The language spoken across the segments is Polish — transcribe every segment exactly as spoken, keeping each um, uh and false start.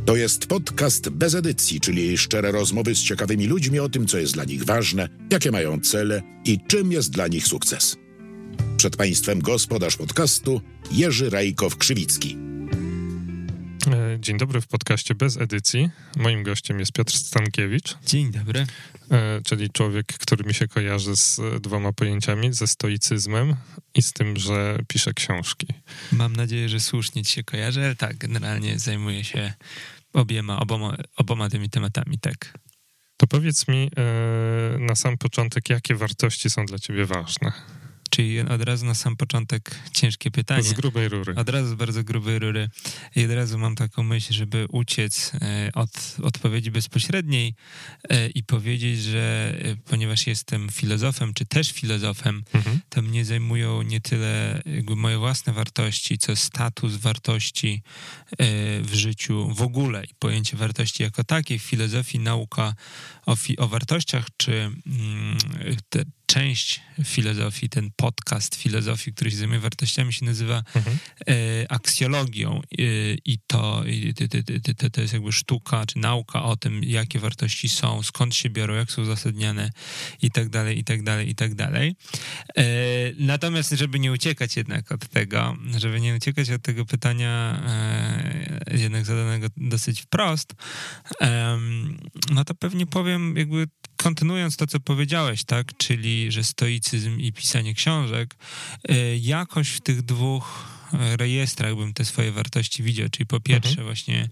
To jest podcast bez edycji, czyli szczere rozmowy z ciekawymi ludźmi o tym, co jest dla nich ważne, jakie mają cele i czym jest dla nich sukces. Przed Państwem gospodarz podcastu Jerzy Rajkow-Krzywicki. Dzień dobry w podcaście bez edycji. Moim gościem jest Piotr Stankiewicz. Dzień dobry. Czyli człowiek, który mi się kojarzy z dwoma pojęciami, ze stoicyzmem i z tym, że pisze książki. Mam nadzieję, że słusznie ci się kojarzy, ale tak, generalnie zajmuję się obiema, oboma, oboma tymi tematami, tak. To powiedz mi na sam początek, jakie wartości są dla ciebie ważne? Czyli od razu na sam początek ciężkie pytanie. Z grubej rury. Od razu z bardzo grubej rury. I od razu mam taką myśl, żeby uciec od odpowiedzi bezpośredniej i powiedzieć, że ponieważ jestem filozofem, czy też filozofem, mhm. to mnie zajmują nie tyle jakby moje własne wartości, co status wartości w życiu w ogóle i pojęcie wartości jako takiej. W filozofii nauka o, fi- o wartościach, czy mm, te część filozofii, ten podcast filozofii, który się zajmuje wartościami, się nazywa mhm. e, aksjologią e, i to, i to, to, to jest jakby sztuka, czy nauka o tym, jakie wartości są, skąd się biorą, jak są uzasadniane i tak dalej, i tak dalej, i tak dalej. E, natomiast, żeby nie uciekać jednak od tego, żeby nie uciekać od tego pytania e, jednak zadanego dosyć wprost, e, no to pewnie powiem jakby kontynuując to, co powiedziałeś, tak, czyli, że stoicyzm i pisanie książek, jakoś w tych dwóch rejestrach bym te swoje wartości widział, czyli po pierwsze mhm. właśnie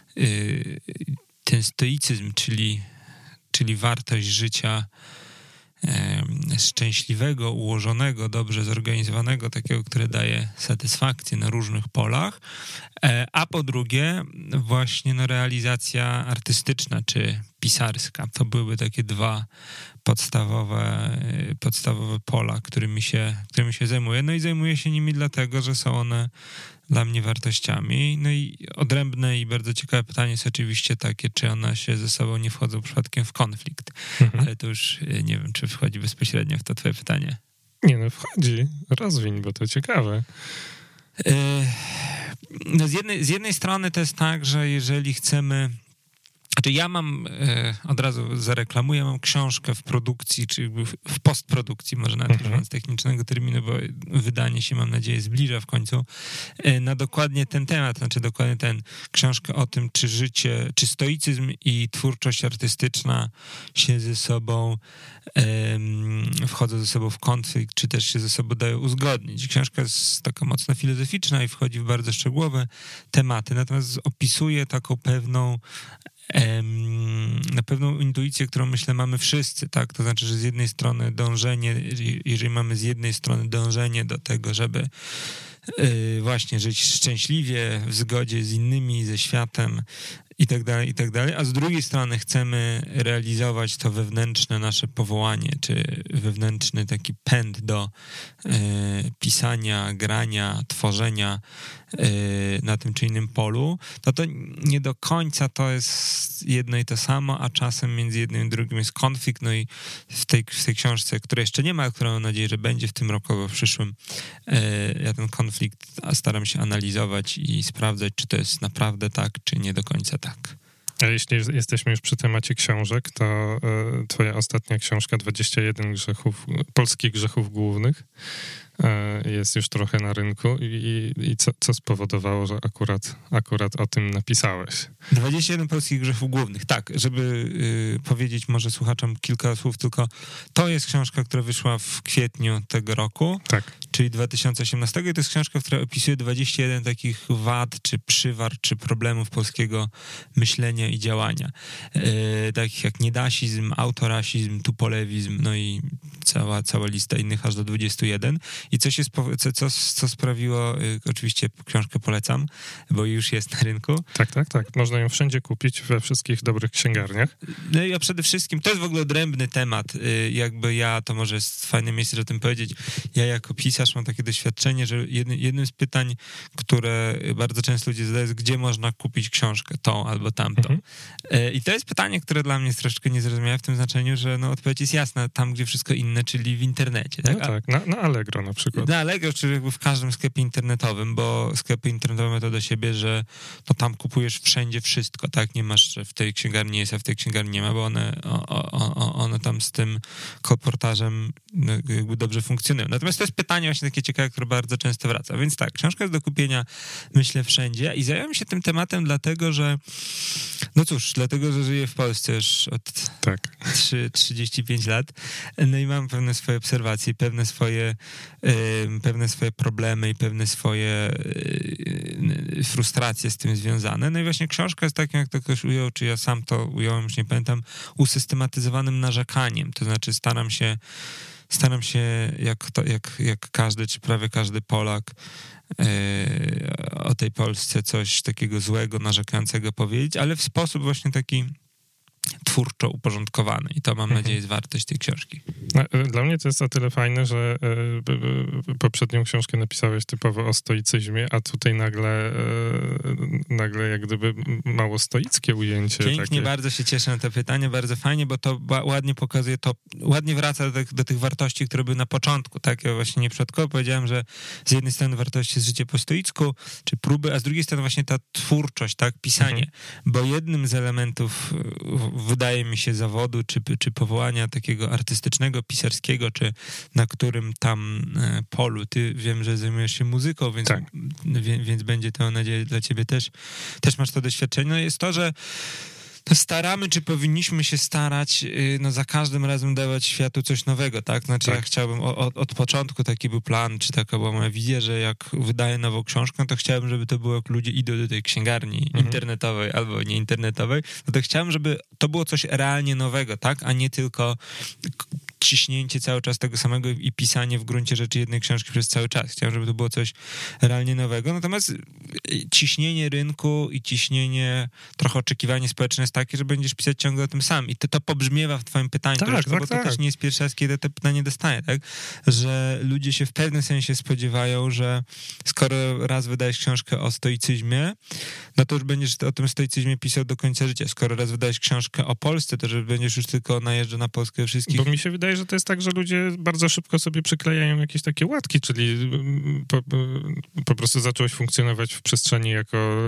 ten stoicyzm, czyli, czyli wartość życia szczęśliwego, ułożonego, dobrze zorganizowanego, takiego, które daje satysfakcję na różnych polach, a po drugie właśnie no, realizacja artystyczna czy pisarska. To byłyby takie dwa podstawowe, podstawowe pola, którymi się, którymi się zajmuję. No i zajmuję się nimi dlatego, że są one dla mnie wartościami. No i odrębne i bardzo ciekawe pytanie jest oczywiście takie, czy one się ze sobą nie wchodzą przypadkiem w konflikt. Mhm. Ale to już nie wiem, czy wchodzi bezpośrednio w to twoje pytanie. Nie no, wchodzi. Rozwiń, bo to ciekawe. Yy, no z jednej, z jednej strony to jest tak, że jeżeli chcemy... Znaczy ja mam, e, od razu zareklamuję, mam książkę w produkcji, czy jakby w postprodukcji, może nawet mhm. używając technicznego terminu, bo wydanie się, mam nadzieję, zbliża w końcu, e, na dokładnie ten temat, znaczy dokładnie ten, książkę o tym, czy życie, czy stoicyzm i twórczość artystyczna się ze sobą e, wchodzą ze sobą w konflikt, czy też się ze sobą dają uzgodnić. Książka jest taka mocno filozoficzna i wchodzi w bardzo szczegółowe tematy, natomiast opisuje taką pewną na pewną intuicję, którą myślę mamy wszyscy, tak? To znaczy, że z jednej strony dążenie, jeżeli mamy z jednej strony dążenie do tego, żeby właśnie żyć szczęśliwie, w zgodzie z innymi, ze światem i tak dalej, i tak dalej, a z drugiej strony chcemy realizować to wewnętrzne nasze powołanie, czy wewnętrzny taki pęd do y, pisania, grania, tworzenia y, na tym czy innym polu, to to nie do końca to jest jedno i to samo, a czasem między jednym i drugim jest konflikt, no i w tej, w tej książce, której jeszcze nie ma, którą mam nadzieję, że będzie w tym roku albo w przyszłym, y, ja ten konflikt staram się analizować i sprawdzać, czy to jest naprawdę tak, czy nie do końca tak. A jeśli jesteśmy już przy temacie książek, to y, twoja ostatnia książka dwadzieścia jeden grzechów, polskich grzechów głównych y, jest już trochę na rynku i, i co, co spowodowało, że akurat, akurat o tym napisałeś? dwadzieścia jeden polskich grzechów głównych, tak, żeby y, powiedzieć może słuchaczom kilka słów, tylko to jest książka, która wyszła w kwietniu tego roku, tak. Czyli dwa tysiące osiemnastego i to jest książka, która opisuje dwadzieścia jeden takich wad, czy przywar, czy problemów polskiego myślenia i działania. Yy, takich jak niedasizm, autorasizm, tupolewizm, no i cała, cała lista innych aż do dwudziestu jeden. I coś jest, co, co, co sprawiło, yy, oczywiście książkę polecam, bo już jest na rynku. Tak, tak, tak. Można ją wszędzie kupić, we wszystkich dobrych księgarniach. No i a przede wszystkim, to jest w ogóle odrębny temat, yy, jakby ja, to może jest fajne miejsce, żeby o tym powiedzieć, ja jako pisarz mam takie doświadczenie, że jednym, jednym z pytań, które bardzo często ludzie zadają, jest, gdzie można kupić książkę, tą albo tamtą. Mhm. I to jest pytanie, które dla mnie jest troszeczkę niezrozumiałe w tym znaczeniu, że no, odpowiedź jest jasna, tam, gdzie wszystko inne inne, czyli w internecie. Tak, no tak. Na, na Allegro na przykład. Na Allegro, czy jakby w każdym sklepie internetowym, bo sklepy internetowe mają to do siebie, że no tam kupujesz wszędzie wszystko, tak? Nie masz, że w tej księgarni jest, a w tej księgarni nie ma, bo one, o, o, one tam z tym kolportażem jakby dobrze funkcjonują. Natomiast to jest pytanie właśnie takie ciekawe, które bardzo często wraca. Więc tak, książka jest do kupienia, myślę, wszędzie i zająłem się tym tematem dlatego, że no cóż, dlatego, że żyję w Polsce już od tak. trzydzieści pięć lat, no i mam pewne swoje obserwacje, pewne swoje y, pewne swoje problemy i pewne swoje y, frustracje z tym związane. No i właśnie książka jest takim, jak to ktoś ujął, czy ja sam to ująłem, już nie pamiętam, usystematyzowanym narzekaniem. To znaczy staram się staram się jak, to, jak, jak każdy, czy prawie każdy Polak y, o tej Polsce coś takiego złego, narzekającego powiedzieć, ale w sposób właśnie taki twórczo uporządkowany i to mam mhm. nadzieję jest wartość tej książki. Dla mnie to jest o tyle fajne, że y, poprzednią książkę napisałeś typowo o stoicyzmie, a tutaj nagle y, nagle jak gdyby mało stoickie ujęcie. Pięknie, takie. Bardzo się cieszę na to pytanie, bardzo fajnie, bo to ba- ładnie pokazuje, to ładnie wraca do tych, do tych wartości, które były na początku, tak? Ja właśnie nieprzypadkowo powiedziałem, że z jednej strony wartości jest życie po stoicku, czy próby, a z drugiej strony właśnie ta twórczość, tak? Pisanie, mhm. bo jednym z elementów wydaje mi się zawodu, czy, czy powołania takiego artystycznego, pisarskiego, czy na którym tam polu, ty wiem, że zajmujesz się muzyką, więc, tak. więc, więc będzie to, mam nadzieję, dla ciebie też, też masz to doświadczenie. No jest to, że to staramy, czy powinniśmy się starać, no za każdym razem dawać światu coś nowego, tak? Znaczy tak. ja chciałbym, od, od początku taki był plan, czy taka była moja wizja, że jak wydaję nową książkę, to chciałem, żeby to było, jak ludzie idą do tej księgarni mhm. internetowej albo nieinternetowej, no to chciałem, żeby to było coś realnie nowego, tak? A nie tylko ciśnięcie cały czas tego samego i pisanie w gruncie rzeczy jednej książki przez cały czas. Chciałem, żeby to było coś realnie nowego. Natomiast ciśnienie rynku i ciśnienie, trochę oczekiwanie społeczne jest takie, że będziesz pisać ciągle o tym samym. I to, to pobrzmiewa w twoim pytaniu, tak, troszkę, tak, bo to tak. też nie jest pierwszy raz, kiedy to pytanie dostaję, tak? Że ludzie się w pewnym sensie spodziewają, że skoro raz wydajesz książkę o stoicyzmie, no to już będziesz o tym stoicyzmie pisał do końca życia. Skoro raz wydajesz książkę o Polsce, to że będziesz już tylko najeżdżał na Polskę wszystkich. Bo mi się wydaje, że to jest tak, że ludzie bardzo szybko sobie przyklejają jakieś takie łatki, czyli po, po prostu zacząłeś funkcjonować w przestrzeni jako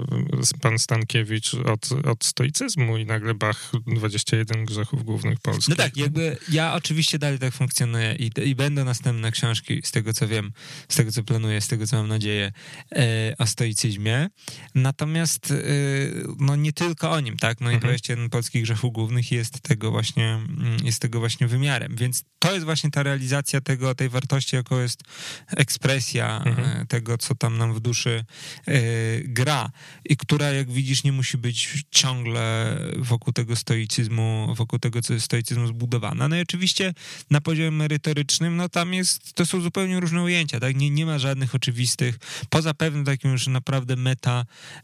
pan Stankiewicz od, od stoicyzmu i nagle bach, dwadzieścia jeden grzechów głównych polskich. No tak, jakby ja oczywiście dalej tak funkcjonuję i, i będą następne książki, z tego co wiem, z tego co planuję, z tego co mam nadzieję, e, o stoicyzmie. Natomiast e, no nie tylko o nim, tak? No i mhm. dwadzieścia jeden polskich grzechów głównych jest tego właśnie, jest tego właśnie wymiarem, więc to jest właśnie ta realizacja tego, tej wartości, jaką jest ekspresja mhm. tego, co tam nam w duszy e, gra i która, jak widzisz, nie musi być ciągle wokół tego stoicyzmu, wokół tego, co jest stoicyzmu zbudowana. No i oczywiście na poziomie merytorycznym, no tam jest, to są zupełnie różne ujęcia, tak? Nie, nie ma żadnych oczywistych, poza pewnym takim już naprawdę meta,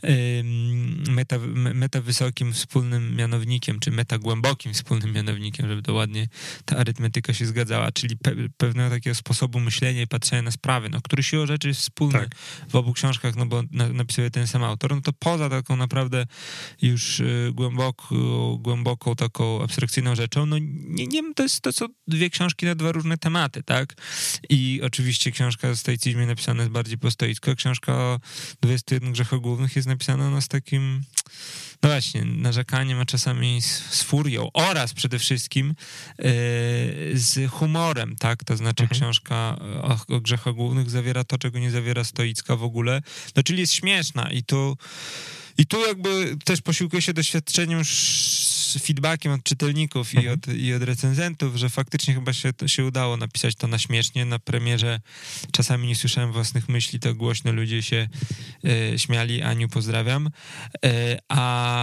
meta, meta wysokim wspólnym mianownikiem, czy meta głębokim wspólnym mianownikiem, żeby to ładnie ta arytmetyka się zgadzała, czyli pe, pewnego takiego sposobu myślenia i patrzenia na sprawy, no, który siłą rzeczy jest wspólny tak. w obu książkach, no bo na, napisuje ten sam autor, no to poza taką naprawdę już głęboką, głęboką taką abstrakcyjną rzeczą, no nie, nie to jest to są dwie książki na dwa różne tematy, tak? I oczywiście książka o stoicyzmie napisana jest bardziej po stoicku, a książka o dwudziestu jeden grzechach głównych jest napisana no, z takim, no właśnie, narzekaniem, a czasami z, z furią oraz przede wszystkim yy, z humorem, tak? To znaczy mhm. książka o, o grzechach głównych zawiera to, czego nie zawiera stoicka w ogóle, no czyli jest śmieszna i tu I tu jakby też posiłkuję się doświadczeniem, feedbackiem od czytelników mhm. i, od, i od recenzentów, że faktycznie chyba się, się udało napisać to na śmiesznie. Na premierze czasami nie słyszałem własnych myśli, to głośno ludzie się e, śmiali. Aniu, pozdrawiam. E, a,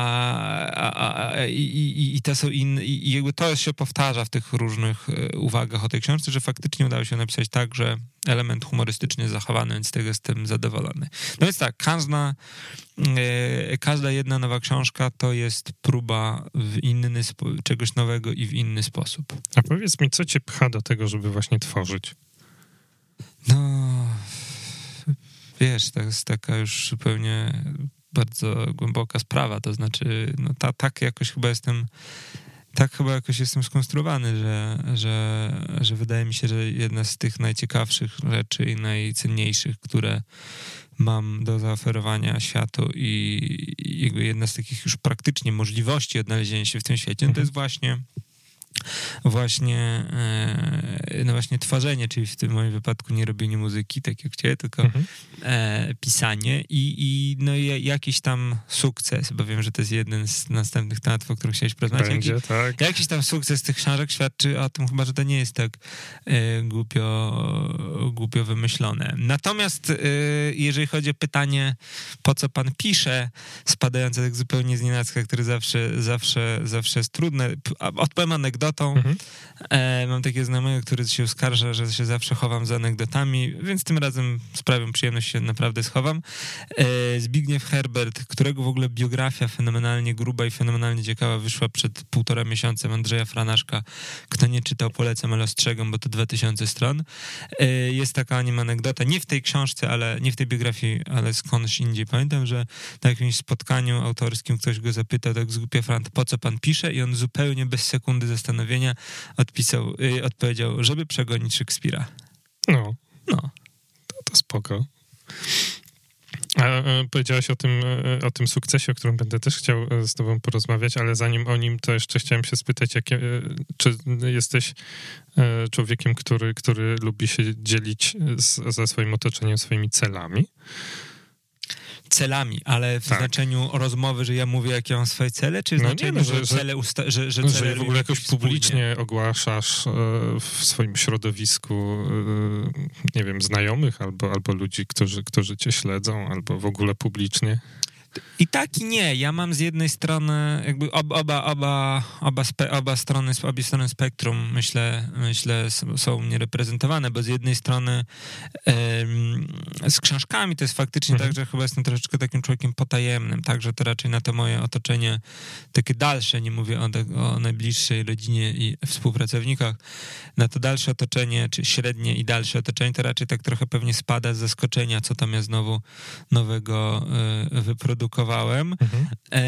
a, a i, i, i te są inne, i jakby to się powtarza w tych różnych uwagach o tej książce, że faktycznie udało się napisać tak, że element humorystyczny jest zachowany, więc z tego jestem zadowolony. No więc tak, każda, e, każda jedna nowa książka to jest próba w inny spo- czegoś nowego i w inny sposób. A powiedz mi, co cię pcha do tego, żeby właśnie tworzyć? No, wiesz, to jest taka już zupełnie bardzo głęboka sprawa, to znaczy, no ta, tak jakoś chyba jestem tak chyba jakoś jestem skonstruowany, że, że, że wydaje mi się, że jedna z tych najciekawszych rzeczy i najcenniejszych, które mam do zaoferowania światu i, i jakby jedna z takich już praktycznie możliwości odnalezienia się w tym świecie, no to jest właśnie właśnie no właśnie tworzenie, czyli w tym moim wypadku nie robienie muzyki, tak jak cię, tylko mhm. e, pisanie i, i no i jakiś tam sukces, bo wiem, że to jest jeden z następnych tematów, o których chciałeś porozmawiać. Będzie, Jaki, tak. Jakiś tam sukces tych książek świadczy o tym chyba, że to nie jest tak e, głupio, głupio wymyślone. Natomiast e, jeżeli chodzi o pytanie, po co pan pisze, spadające tak zupełnie z nienacka, który zawsze, zawsze, zawsze jest trudne, odpowiem anegdotą. Mhm. E, mam takie znajomego, który się uskarża, że się zawsze chowam za anegdotami, więc tym razem sprawiam przyjemność, się naprawdę schowam. E, Zbigniew Herbert, którego w ogóle biografia fenomenalnie gruba i fenomenalnie ciekawa wyszła przed półtora miesiącem, Andrzeja Franaszka. Kto nie czytał, polecam, ale ostrzegam, bo to dwa tysiące stron. E, jest taka nim anegdota, nie w tej książce, ale nie w tej biografii, ale skądś indziej. Pamiętam, że na jakimś spotkaniu autorskim ktoś go zapytał, tak zgłupia Frant, po co pan pisze? I on zupełnie bez sekundy zastanowienia odpisał, yy, odpowiedział, żeby przegonić Szekspira. No. No. To, to spoko. A, a, powiedziałeś o tym, o tym sukcesie, o którym będę też chciał z tobą porozmawiać, ale zanim o nim, to jeszcze chciałem się spytać, jakie, czy jesteś człowiekiem, który, który lubi się dzielić z, ze swoim otoczeniem swoimi celami? Celami, ale w tak. znaczeniu rozmowy, że ja mówię, jakie mam swoje cele, czy w no znaczeniu, nie, że, że cele, usta- że, że, że cele w ogóle jakoś wspólnie. publicznie ogłaszasz w swoim środowisku, nie wiem, znajomych albo, albo ludzi, którzy, którzy cię śledzą, albo w ogóle publicznie? I tak i nie. Ja mam z jednej strony jakby oba, oba, oba, oba, spe, oba strony, obie strony spektrum myślę, myślę są niereprezentowane, bo z jednej strony ym, z książkami to jest faktycznie mhm. tak, że chyba jestem troszeczkę takim człowiekiem potajemnym, także to raczej na to moje otoczenie takie dalsze, nie mówię o, o najbliższej rodzinie i współpracownikach, na to dalsze otoczenie, czy średnie i dalsze otoczenie, to raczej tak trochę pewnie spada z zaskoczenia, co tam ja znowu nowego y, wyprodukowałem. Mhm.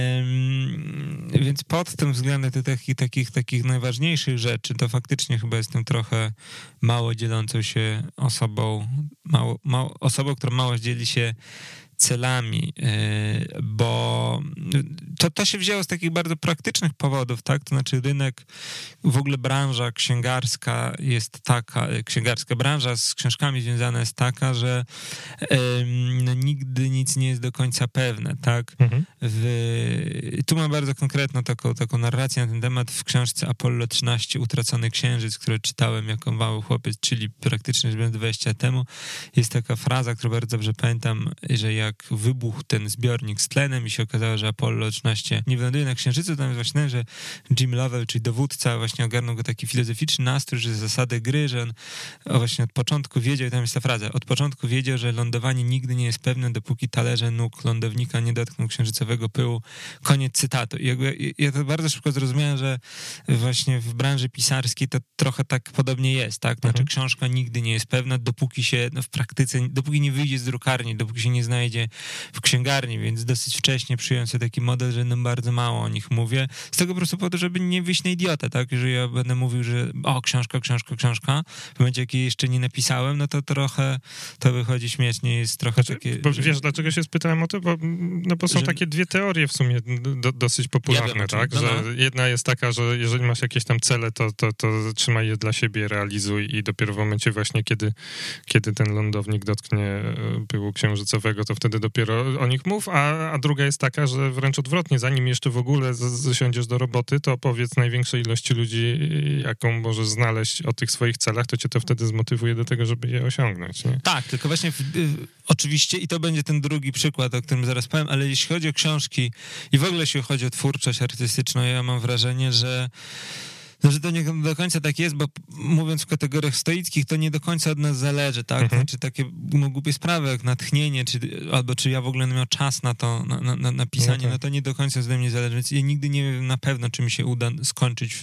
Um, więc pod tym względem tych takich, takich, takich najważniejszych rzeczy, to faktycznie chyba jestem trochę mało dzielącą się osobą, mało, mało, osobą, która mało dzieli się celami, bo to, to się wzięło z takich bardzo praktycznych powodów, tak? To znaczy rynek, w ogóle branża księgarska jest taka, księgarska branża z książkami związana jest taka, że no, nigdy nic nie jest do końca pewne, tak? Mhm. W, tu mam bardzo konkretną taką, taką narrację na ten temat w książce Apollo trzynaście, Utracony Księżyc, które czytałem jako mały chłopiec, czyli praktycznie rzecz biorąc dwadzieścia lat temu. Jest taka fraza, którą bardzo dobrze pamiętam, że jak wybuchł ten zbiornik z tlenem i się okazało, że Apollo trzynaście nie wyląduje na Księżycu, tam jest właśnie, że Jim Lovell, czyli dowódca, właśnie ogarnął go taki filozoficzny nastrój, że zasady gry, że on właśnie od początku wiedział, i tam jest ta fraza, od początku wiedział, że lądowanie nigdy nie jest pewne, dopóki talerze nóg lądownika nie dotkną księżycowego pyłu. Koniec cytatu. I jakby ja to bardzo szybko zrozumiałem, że właśnie w branży pisarskiej to trochę tak podobnie jest, tak? Znaczy mhm. książka nigdy nie jest pewna, dopóki się no w praktyce, dopóki nie wyjdzie z drukarni, dopóki się nie znajdzie w księgarni, więc dosyć wcześnie przyjąłem sobie taki model, że no bardzo mało o nich mówię. Z tego po prostu powodu, żeby nie wyjść na idiotę, tak? Jeżeli ja będę mówił, że o, książka, książka, książka, w momencie, jak jej jeszcze nie napisałem, no to trochę to wychodzi śmiesznie, jest trochę znaczy, takie... Bo, że... Wiesz, dlaczego się spytałem o to? Bo, no bo są że... takie dwie teorie w sumie do, dosyć popularne, ja wiem, tak? No, no. Że jedna jest taka, że jeżeli masz jakieś tam cele, to, to, to trzymaj je dla siebie, realizuj i dopiero w momencie właśnie, kiedy, kiedy ten lądownik dotknie pyłu księżycowego, to wtedy dopiero o nich mów, a, a druga jest taka, że wręcz odwrotnie, zanim jeszcze w ogóle zasiądziesz do roboty, to opowiedz największej ilości ludzi, jaką możesz znaleźć o tych swoich celach, to cię to wtedy zmotywuje do tego, żeby je osiągnąć, nie? Tak, tylko właśnie w, y, oczywiście i to będzie ten drugi przykład, o którym zaraz powiem, ale jeśli chodzi o książki i w ogóle jeśli chodzi o twórczość artystyczną, ja mam wrażenie, że No, że to nie do końca tak jest, bo mówiąc w kategoriach stoickich, to nie do końca od nas zależy, tak? Mhm. Znaczy takie no, głupie sprawy jak natchnienie, czy, albo czy ja w ogóle miał czas na to, na, na, na pisanie, no, tak. no to nie do końca ode mnie zależy. Więc ja nigdy nie wiem na pewno, czy mi się uda skończyć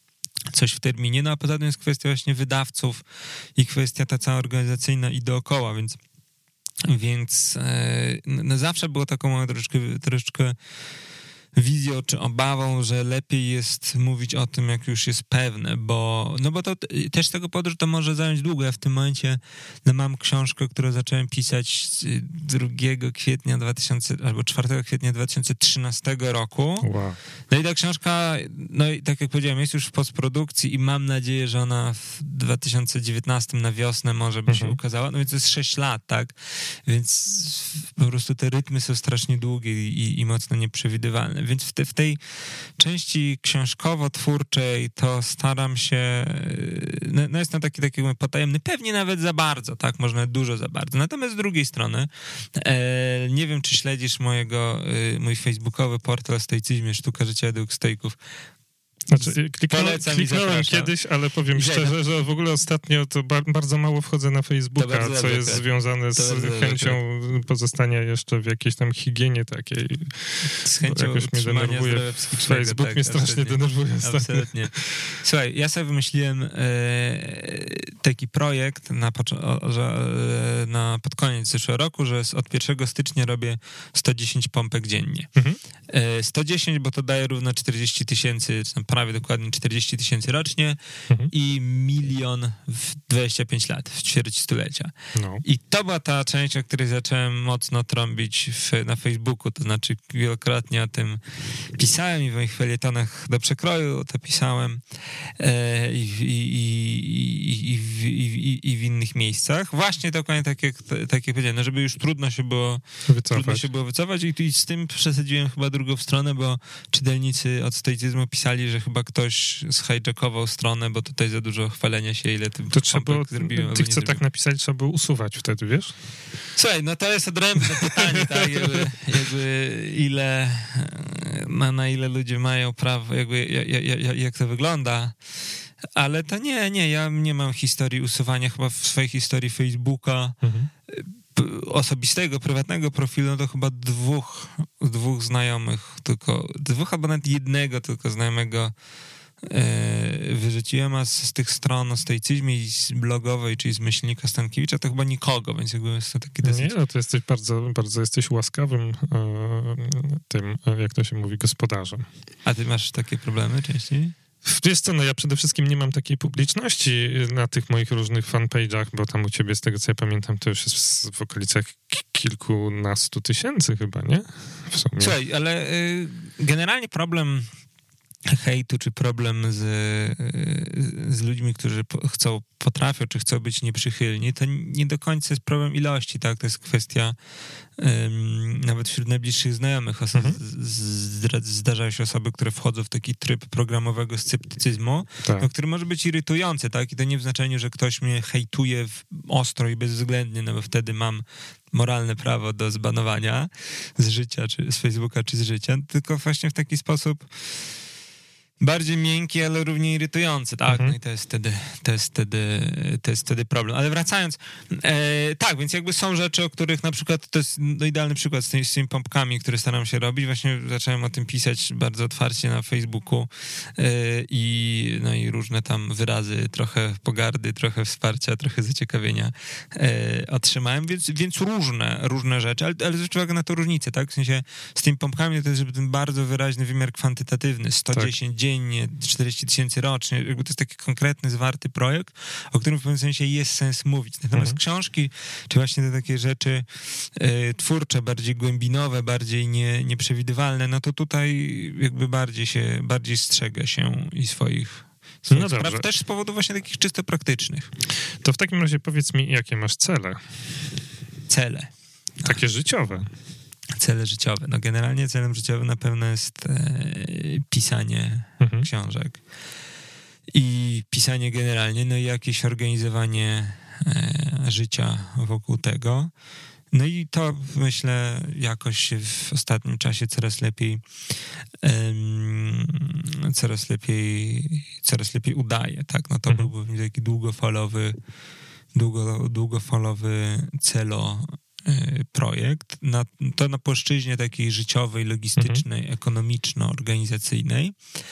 coś w terminie, no a poza tym jest kwestia właśnie wydawców i kwestia ta cała organizacyjna i dookoła, więc więc e, no zawsze było taką troszeczkę, troszeczkę wizją czy obawą, że lepiej jest mówić o tym, jak już jest pewne, bo no bo to też z tego powodu, że to może zająć długo. Ja w tym momencie no, mam książkę, którą zacząłem pisać drugiego kwietnia dwutysięcznego albo czwartego kwietnia dwa tysiące trzynastego roku. Wow. No i ta książka, no i tak jak powiedziałem, jest już w postprodukcji i mam nadzieję, że ona w dwa tysiące dziewiętnastym na wiosnę może by Mhm. się ukazała. No więc to jest sześć lat, tak? Więc po prostu te rytmy są strasznie długie i, i mocno nieprzewidywalne. Więc w, te, w tej części książkowo-twórczej to staram się, no, no jestem taki, taki potajemny, pewnie nawet za bardzo, tak? Może nawet dużo za bardzo. Natomiast z drugiej strony, e, nie wiem, czy śledzisz mojego, e, mój facebookowy portal o stoicyzmie, Sztuka życia według stoików. Znaczy, kliknąłem, Polecam i kliknąłem zapraszam. kiedyś, ale powiem I szczerze, że w ogóle ostatnio to ba- bardzo mało wchodzę na To Facebooka, bardzo co dobrze, jest tak. związane To z bardzo dobrze, chęcią pozostania jeszcze w jakiejś tam higienie takiej. Z chęcią Jakoś mnie utrzymania denerwuje. zdrowia psychicznego. Facebook tak, mnie strasznie absolutnie. denerwuje ostatnio. Absolutnie. Słuchaj, ja sobie wymyśliłem e, taki projekt na, pocz- o, że, e, na pod koniec zeszłego roku, że z, od pierwszego stycznia robię sto dziesięć pompek dziennie. Mhm. E, sto dziesięć, bo to daje równo czterdzieści tysięcy, czy tam prawie dokładnie czterdzieści tysięcy rocznie Mhm. i milion w dwadzieścia pięć lat, w ćwierć stulecia. No. I to była ta część, o której zacząłem mocno trąbić w, na Facebooku, to znaczy wielokrotnie o tym pisałem i w moich felietonach do przekroju to pisałem e, i, i, i, i, w- i, i, i w innych miejscach. Właśnie dokładnie tak jak, tak jak powiedziałem, no żeby już trudno się było trudno Wycofać. się było wycofać i, tu i z tym przesadziłem chyba drugą stronę, bo czytelnicy od stoicyzmu pisali, że chyba ktoś zhijackował stronę, bo tutaj za dużo chwalenia się, ile tym To trzeba było, zrobiłem. albo tych, nie co tak zrobiłem. napisali, trzeba było usuwać wtedy, wiesz? Słuchaj, no to jest odrębne pytanie, tak, jakby, jakby ile, na, na ile ludzie mają prawo, jakby jak, jak, jak to wygląda, ale to nie, nie, ja nie mam historii usuwania, chyba w swojej historii Facebooka, Mhm. p- osobistego, prywatnego profilu, no to chyba dwóch, dwóch znajomych tylko, dwóch albo nawet jednego tylko znajomego e, wyrzuciłem, a z, z tych stron o stoicyzmie i z blogowej, czyli z myślnika Stankiewicza, to chyba nikogo, więc jakby jest to taki dosyć... Nie, no to jesteś bardzo, bardzo jesteś łaskawym e, tym, e, jak to się mówi, gospodarzem. A ty masz takie problemy częściej? Wiesz co, no ja przede wszystkim nie mam takiej publiczności na tych moich różnych fanpage'ach, bo tam u ciebie, z tego co ja pamiętam, to już jest w okolicach k- kilkunastu tysięcy chyba, nie? W sumie. Słuchaj, ale y, generalnie problem hejtu, czy problem z, y, z ludźmi, którzy po, chcą, potrafią, czy chcą być nieprzychylni, to nie do końca jest problem ilości, tak? To jest kwestia ym, nawet wśród najbliższych znajomych. Oso- Mhm. z, z, zdarzają się osoby, które wchodzą w taki tryb programowego sceptycyzmu, Tak. no, który może być irytujący, tak? I to nie w znaczeniu, że ktoś mnie hejtuje w, ostro i bezwzględnie, no bo wtedy mam moralne prawo do zbanowania z życia, czy z Facebooka, czy z życia, tylko właśnie w taki sposób bardziej miękki, ale równie irytujący, tak? Mhm. No i to jest wtedy, to jest wtedy, to jest wtedy problem. Ale wracając, e, tak, więc jakby są rzeczy, o których na przykład, to jest no, idealny przykład z tymi, z tymi pompkami, które staram się robić. Właśnie zacząłem o tym pisać bardzo otwarcie na Facebooku e, i no i różne tam wyrazy, trochę pogardy, trochę wsparcia, trochę zaciekawienia e, otrzymałem, więc, więc różne, różne rzeczy, ale, ale zwróć uwagę na to różnicę, tak? W sensie z tymi pompkami to jest żeby ten bardzo wyraźny wymiar kwantytatywny, sto dziesięć dziennie, czterdzieści tysięcy rocznie, jakby to jest taki konkretny, zwarty projekt, o którym w pewnym sensie jest sens mówić. Natomiast Mhm. książki, czy właśnie te takie rzeczy e, twórcze, bardziej głębinowe, bardziej nie, nieprzewidywalne, no to tutaj jakby bardziej się, bardziej strzega się i swoich, swoich No spraw, dobrze. też z powodu właśnie takich czysto praktycznych. To w takim razie powiedz mi, jakie masz cele? Cele. Takie życiowe. Cele życiowe. No generalnie celem życiowym na pewno jest e, pisanie Mhm. książek. I pisanie generalnie, no i jakieś organizowanie e, życia wokół tego. No i to myślę jakoś się w ostatnim czasie coraz lepiej em, coraz lepiej coraz lepiej udaje, tak? No to Mhm. byłby taki długofalowy długo, długofalowy celo e, projekt, na, to na płaszczyźnie takiej życiowej, logistycznej, ekonomiczno-organizacyjnej.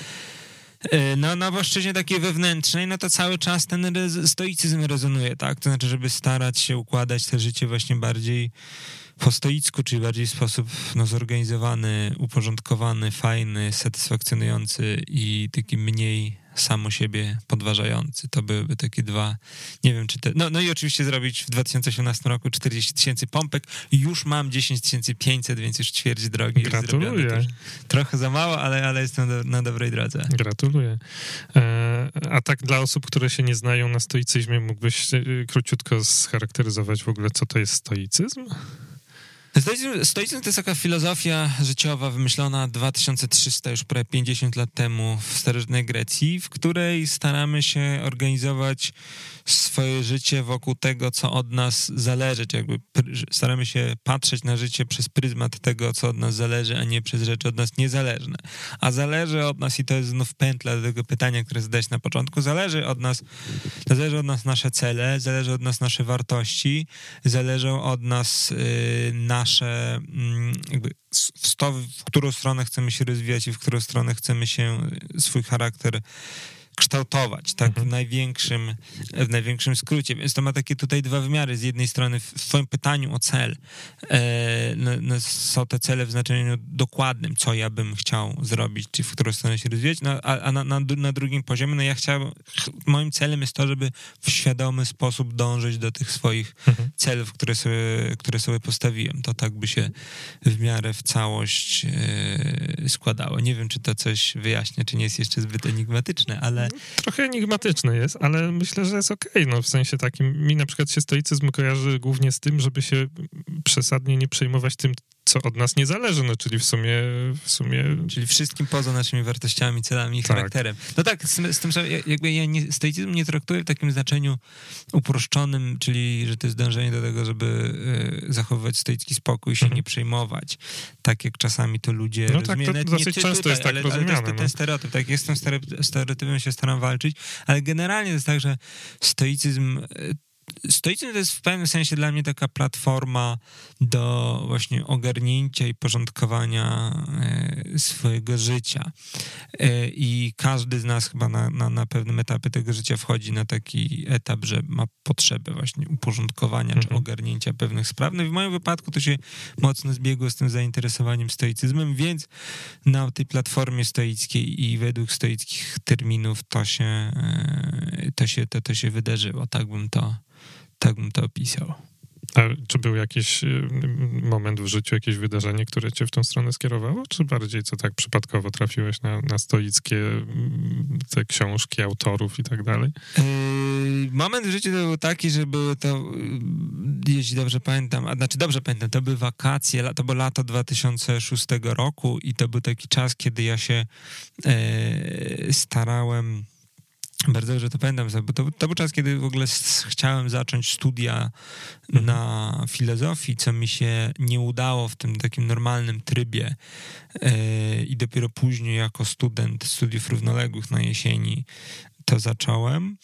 E, No, na płaszczyźnie takiej wewnętrznej, no to cały czas ten rez- stoicyzm rezonuje, tak? To znaczy, żeby starać się układać to życie właśnie bardziej po stoicku, czyli bardziej w sposób no, zorganizowany, uporządkowany, fajny, satysfakcjonujący i taki mniej samo siebie podważający. To byłyby takie dwa, nie wiem czy te... No, no i oczywiście zrobić w dwa tysiące osiemnastym roku czterdzieści tysięcy pompek i już mam dziesięć tysięcy pięćset, więc już ćwierć drogi. Gratuluję. Trochę za mało, ale, ale jestem do, na dobrej drodze. Gratuluję. E, a tak dla osób, które się nie znają na stoicyzmie, mógłbyś e, króciutko scharakteryzować w ogóle, co to jest stoicyzm? Stoicyzm, stoicyzm to jest taka filozofia życiowa wymyślona dwa tysiące trzysta, już prawie pięćdziesiąt lat temu w starożytnej Grecji, w której staramy się organizować swoje życie wokół tego, co od nas zależy, czy jakby staramy się patrzeć na życie przez pryzmat tego, co od nas zależy, a nie przez rzeczy od nas niezależne. A zależy od nas, i to jest znów pętla do tego pytania, które zadałeś na początku, zależy od nas, zależy od nas nasze cele, zależy od nas nasze wartości, zależą od nas yy, nasze jakby w, to, w którą stronę chcemy się rozwijać i w którą stronę chcemy się swój charakter kształtować, tak, w największym, w największym skrócie. Więc to ma takie tutaj dwa wymiary. Z jednej strony w twoim pytaniu o cel e, no, no są te cele w znaczeniu dokładnym, co ja bym chciał zrobić, czy w którą stronę się rozwijać, no, a, a na, na, na drugim poziomie, no ja chciałbym, moim celem jest to, żeby w świadomy sposób dążyć do tych swoich mhm. celów, które sobie, które sobie postawiłem. To tak by się w miarę w całość e, składało. Nie wiem, czy to coś wyjaśnia, czy nie jest jeszcze zbyt enigmatyczne, ale trochę enigmatyczny jest, ale myślę, że jest okej. Okay. No, w sensie takim, mi na przykład się stoicyzm kojarzy głównie z tym, żeby się przesadnie nie przejmować tym, co od nas nie zależy, no czyli w sumie... W sumie... Czyli wszystkim poza naszymi wartościami, celami i tak. charakterem. No tak, z, z tym, że jakby ja nie, stoicyzm nie traktuję w takim znaczeniu uproszczonym, czyli że to jest dążenie do tego, żeby y, zachowywać stoicki spokój i się mhm. nie przejmować. Tak jak czasami to ludzie no rozumieją. tak, to dosyć często tutaj, jest tak ale, rozumiane. Ale to jest ten stereotyp, tak, jest tym stereotypem się staram walczyć, ale generalnie to jest tak, że stoicyzm Stoicyzm to jest w pewnym sensie dla mnie taka platforma do właśnie ogarnięcia i porządkowania e, swojego życia. E, I każdy z nas chyba na, na, na pewnym etapie tego życia wchodzi na taki etap, że ma potrzebę właśnie uporządkowania mhm. czy ogarnięcia pewnych spraw. No i w moim wypadku to się mocno zbiegło z tym zainteresowaniem stoicyzmem, więc na tej platformie stoickiej i według stoickich terminów to się, e, to się, to, to się wydarzyło. Tak bym to Tak bym to opisał. A czy był jakiś moment w życiu, jakieś wydarzenie, które cię w tą stronę skierowało? Czy bardziej co tak przypadkowo trafiłeś na, na stoickie te książki autorów i tak dalej? Yy, moment w życiu to był taki, że były to, jeśli dobrze pamiętam, a znaczy dobrze pamiętam, to były wakacje, to było lato dwa tysiące szóstego roku i to był taki czas, kiedy ja się yy, starałem... Bardzo dobrze to pamiętam, bo to, to był czas, kiedy w ogóle chciałem zacząć studia mhm. na filozofii, co mi się nie udało w tym takim normalnym trybie yy, i dopiero później jako student studiów równoległych na jesieni to zacząłem.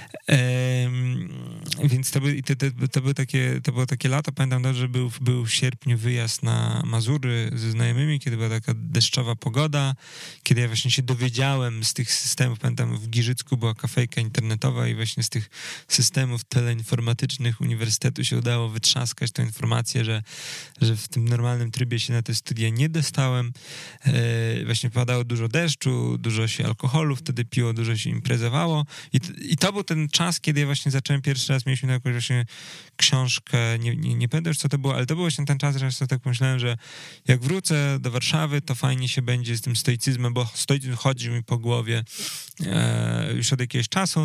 Ehm, więc to, by, to, to, to, były takie, to było takie lato, pamiętam dobrze, że był, był w sierpniu wyjazd na Mazury ze znajomymi, kiedy była taka deszczowa pogoda, kiedy ja właśnie się dowiedziałem z tych systemów, pamiętam w Giżycku była kafejka internetowa i właśnie z tych systemów teleinformatycznych uniwersytetu się udało wytrzaskać tę informację, że, że w tym normalnym trybie się na te studia nie dostałem. E, właśnie padało dużo deszczu, dużo się alkoholu wtedy piło, dużo się imprezowało. I, I to był ten czas, kiedy ja właśnie zacząłem pierwszy raz, mieliśmy jakąś właśnie książkę, nie, nie, nie pamiętam już co to było, ale to był właśnie ten czas, że ja sobie tak pomyślałem, że jak wrócę do Warszawy, to fajnie się będzie z tym stoicyzmem, bo stoicyzm chodzi mi po głowie e, już od jakiegoś czasu.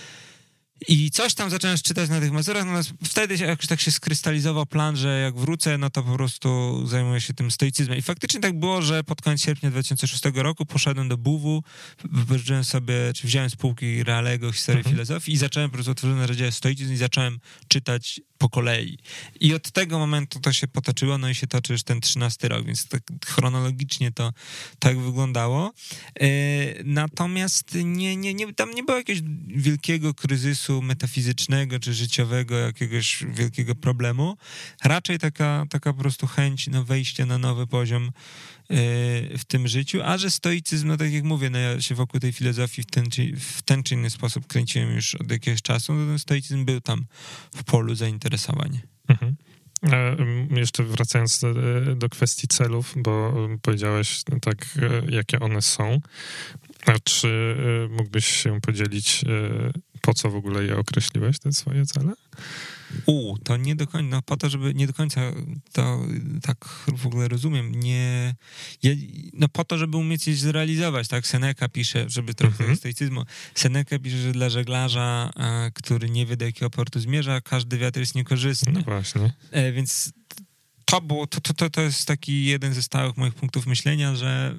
I coś tam zacząłem czytać na tych Mazurach, natomiast wtedy się, jakoś tak się skrystalizował plan, że jak wrócę, no to po prostu zajmuję się tym stoicyzmem. I faktycznie tak było, że pod koniec sierpnia dwa tysiące szóstego roku poszedłem do Buwu, wypożyczyłem sobie, czy wziąłem z półki Reallego historię mhm. filozofii i zacząłem po prostu otworzyłem narzędzia stoicyzm i zacząłem czytać po kolei. I od tego momentu to się potoczyło, no i się toczy już ten trzynasty rok, więc tak chronologicznie to tak wyglądało. Yy, natomiast nie, nie, nie, tam nie było jakiegoś wielkiego kryzysu metafizycznego czy życiowego, jakiegoś wielkiego problemu. Raczej taka, taka po prostu chęć no, wejścia na nowy poziom yy, w tym życiu, a że stoicyzm, no tak jak mówię, no ja się wokół tej filozofii w ten, czy, w ten czy inny sposób kręciłem już od jakiegoś czasu, no ten stoicyzm był tam w polu zainteresowań. Mhm. Jeszcze wracając do, do kwestii celów, bo powiedziałeś tak, jakie one są. A czy mógłbyś się podzielić, po co w ogóle je określiłeś, te swoje cele? U, to nie do końca, no po to, żeby nie do końca to tak w ogóle rozumiem, nie, ja, no po to, żeby umieć je zrealizować, tak, Seneca pisze, żeby trochę Mhm. tego stoicyzmu, Seneca pisze, że dla żeglarza, a, który nie wie, do jakiego portu zmierza, każdy wiatr jest niekorzystny. No właśnie. E, więc to, było, to, to, to, to jest taki jeden ze stałych moich punktów myślenia, że,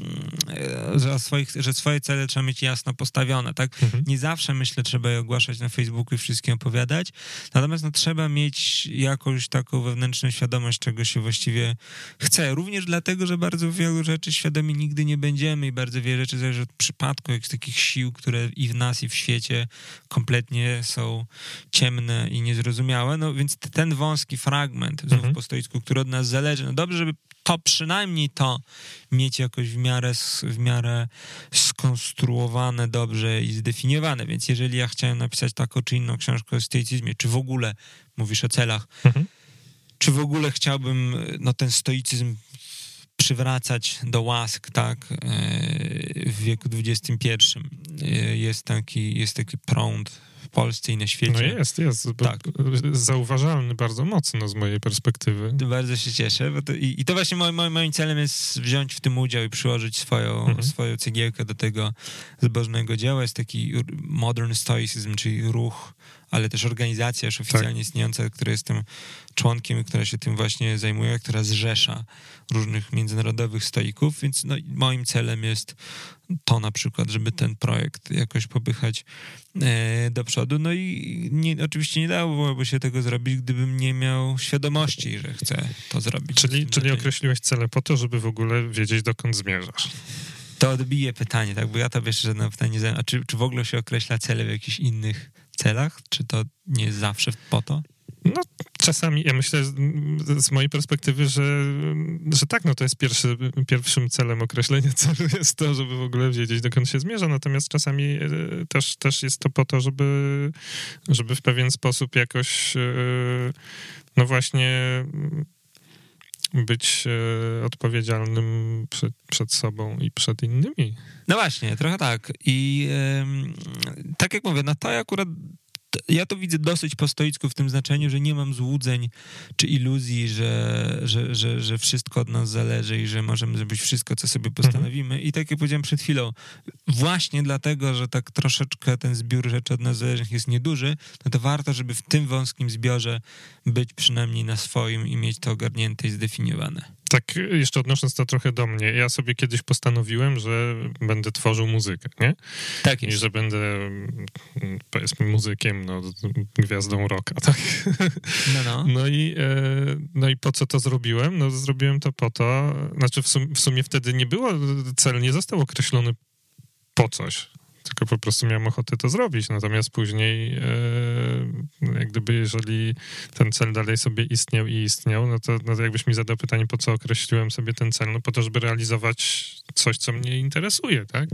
że, swoich, że swoje cele trzeba mieć jasno postawione, tak? Mhm. Nie zawsze, myślę, trzeba je ogłaszać na Facebooku i wszystkim opowiadać, natomiast no, trzeba mieć jakąś taką wewnętrzną świadomość, czego się właściwie chce. Również dlatego, że bardzo wielu rzeczy świadomi nigdy nie będziemy i bardzo wiele rzeczy zależy od przypadku, jakichś takich sił, które i w nas, i w świecie kompletnie są ciemne i niezrozumiałe. No więc ten wąski fragment, znów Mhm. po stoicku, który od nas zależy, no dobrze, żeby to przynajmniej to mieć jakoś w miarę, w miarę skonstruowane dobrze i zdefiniowane. Więc jeżeli ja chciałem napisać taką czy inną książkę o stoicyzmie, czy w ogóle mówisz o celach, Mhm. czy w ogóle chciałbym no, ten stoicyzm przywracać do łask, tak, w wieku dwudziestym pierwszym. Jest taki, jest taki prąd w Polsce i na świecie. No jest, jest. Tak. Zauważalny bardzo mocno z mojej perspektywy. Bardzo się cieszę. Bo to, i, I to właśnie moim, moim, moim celem jest wziąć w tym udział i przyłożyć swoją, Mhm. swoją cegiełkę do tego zbożnego dzieła. Jest taki modern stoicism, czyli ruch, ale też organizacja już oficjalnie Tak. istniejąca, której jestem członkiem i która się tym właśnie zajmuje, która zrzesza różnych międzynarodowych stoików, więc no, moim celem jest to na przykład, żeby ten projekt jakoś popychać e, do przodu. No i nie, oczywiście nie dałoby się tego zrobić, gdybym nie miał świadomości, że chcę to zrobić. Czyli, czyli określiłeś cele po to, żeby w ogóle wiedzieć, dokąd zmierzasz. To odbije pytanie, tak? Bo ja to wiesz, że na pytanie zadałem, a czy, czy w ogóle się określa cele w jakichś innych celach? Czy to nie jest zawsze po to? No, czasami, ja myślę z, z mojej perspektywy, że, że tak, no to jest pierwszy, pierwszym celem określenia celu jest to, żeby w ogóle wiedzieć, dokąd się zmierza, natomiast czasami e, też, też jest to po to, żeby, żeby w pewien sposób jakoś, e, no właśnie być e, odpowiedzialnym przed, przed sobą i przed innymi. No właśnie, trochę tak. I ym, tak jak mówię, no to ja akurat ja to widzę dosyć po stoicku w tym znaczeniu, że nie mam złudzeń czy iluzji, że, że, że, że wszystko od nas zależy i że możemy zrobić wszystko, co sobie postanowimy. I tak jak powiedziałem przed chwilą, właśnie dlatego, że tak troszeczkę ten zbiór rzeczy od nas zależnych jest nieduży, no to warto, żeby w tym wąskim zbiorze być przynajmniej na swoim i mieć to ogarnięte i zdefiniowane. Tak, jeszcze odnosząc to trochę do mnie, ja sobie kiedyś postanowiłem, że będę tworzył muzykę, nie? Tak I jest. że będę, powiedzmy, muzykiem, no, gwiazdą rocka, tak? No, no. No i, e, no i po co to zrobiłem? No zrobiłem to po to, znaczy w sumie, w sumie wtedy nie było, cel nie został określony po coś, tylko po prostu miałem ochotę to zrobić, natomiast później e, jak gdyby jeżeli ten cel dalej sobie istniał i istniał, no to, no to jakbyś mi zadał pytanie, po co określiłem sobie ten cel, no po to, żeby realizować coś, co mnie interesuje, tak?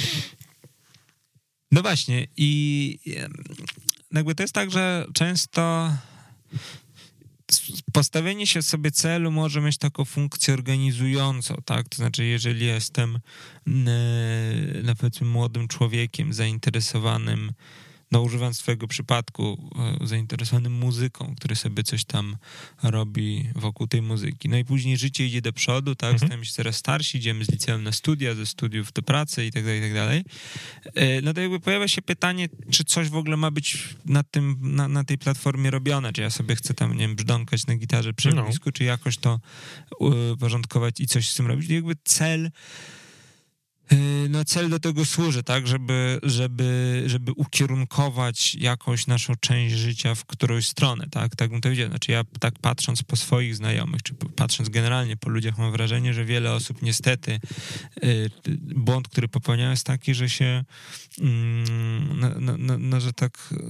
No właśnie i jakby to jest tak, że często postawienie się sobie celu może mieć taką funkcję organizującą, tak? To znaczy, jeżeli jestem no powiedzmy młodym człowiekiem zainteresowanym, no używam swojego przypadku, zainteresowanym muzyką, który sobie coś tam robi wokół tej muzyki. No i później życie idzie do przodu, tak? Mhm. Stajemy się coraz starsi, idziemy z liceum na studia, ze studiów do pracy i tak dalej, i tak dalej. No to jakby pojawia się pytanie, czy coś w ogóle ma być na tym, na, na tej platformie robione, czy ja sobie chcę tam, nie wiem, brzdąkać na gitarze przy No. ognisku, czy jakoś to uporządkować i coś z tym robić. I jakby cel no cel do tego służy, tak, żeby, żeby, żeby ukierunkować jakąś naszą część życia w którąś stronę, tak, tak bym to widział. Znaczy ja tak patrząc po swoich znajomych, czy patrząc generalnie po ludziach, mam wrażenie, że wiele osób niestety, błąd, który popełniają jest taki, że się no, no, no, no że tak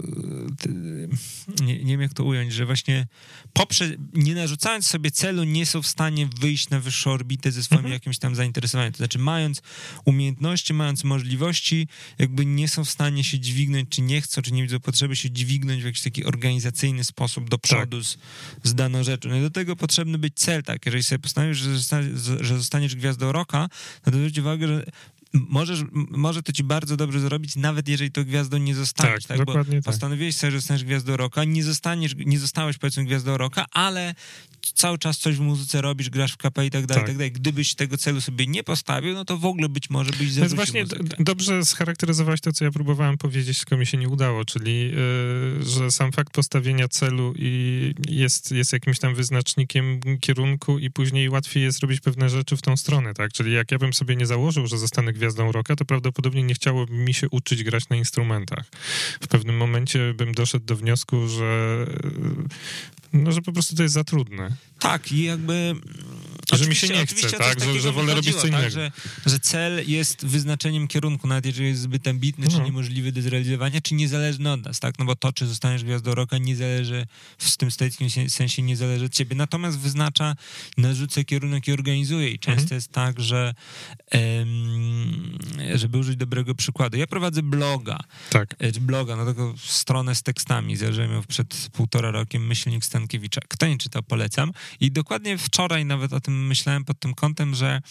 nie, nie wiem jak to ująć, że właśnie poprzez, nie narzucając sobie celu, nie są w stanie wyjść na wyższą orbitę ze swoim mhm. jakimś tam zainteresowaniem. To znaczy mając umiejętności, mając możliwości, jakby nie są w stanie się dźwignąć, czy nie chcą, czy nie widzą potrzeby się dźwignąć w jakiś taki organizacyjny sposób do przodu tak. z, z daną rzeczą. No i do tego potrzebny być cel, tak. Jeżeli sobie postanowisz, że, zostanie, że zostaniesz gwiazdą rocka, to zwróć uwagę, że Możesz, może to ci bardzo dobrze zrobić, nawet jeżeli to gwiazdą nie zostaniesz, tak? tak? Bo tak. postanowiłeś sobie, że zostaniesz gwiazdą rocka, nie zostaniesz, nie zostałeś powiedzmy gwiazdą rocka, ale cały czas coś w muzyce robisz, grasz w kapę i tak dalej, tak. i tak dalej. Gdybyś tego celu sobie nie postawił, no to w ogóle być może byś zarzucił właśnie muzykę. D- dobrze scharakteryzowałeś to, co ja próbowałem powiedzieć, tylko mi się nie udało, czyli yy, że sam fakt postawienia celu i jest, jest jakimś tam wyznacznikiem kierunku i później łatwiej jest robić pewne rzeczy w tą stronę, tak? Czyli jak ja bym sobie nie założył, że zostanę gwiazdą rocka, to prawdopodobnie nie chciałoby mi się uczyć grać na instrumentach. W pewnym momencie bym doszedł do wniosku, że no, że po prostu to jest za trudne. Tak, i jakby... Że mi się nie chce, tak? Że, że wolę robić co innego. Tak, że, że cel jest wyznaczeniem kierunku, nawet jeżeli jest zbyt ambitny, no. czy niemożliwy do zrealizowania, czy niezależny od nas, tak? No bo to, czy zostaniesz gwiazdą rocka, nie zależy, w tym stoickim sensie nie zależy od ciebie. Natomiast wyznacza, narzuca kierunek i organizuje. I często mhm. jest tak, że um, żeby użyć dobrego przykładu. Ja prowadzę bloga. Tak. Bloga, no taką stronę z tekstami. Założyłem ją przed półtora rokiem, Myślnik Stankiewicza. Kto nie czytał, polecam. I dokładnie wczoraj nawet o tym myślałem pod tym kątem, że,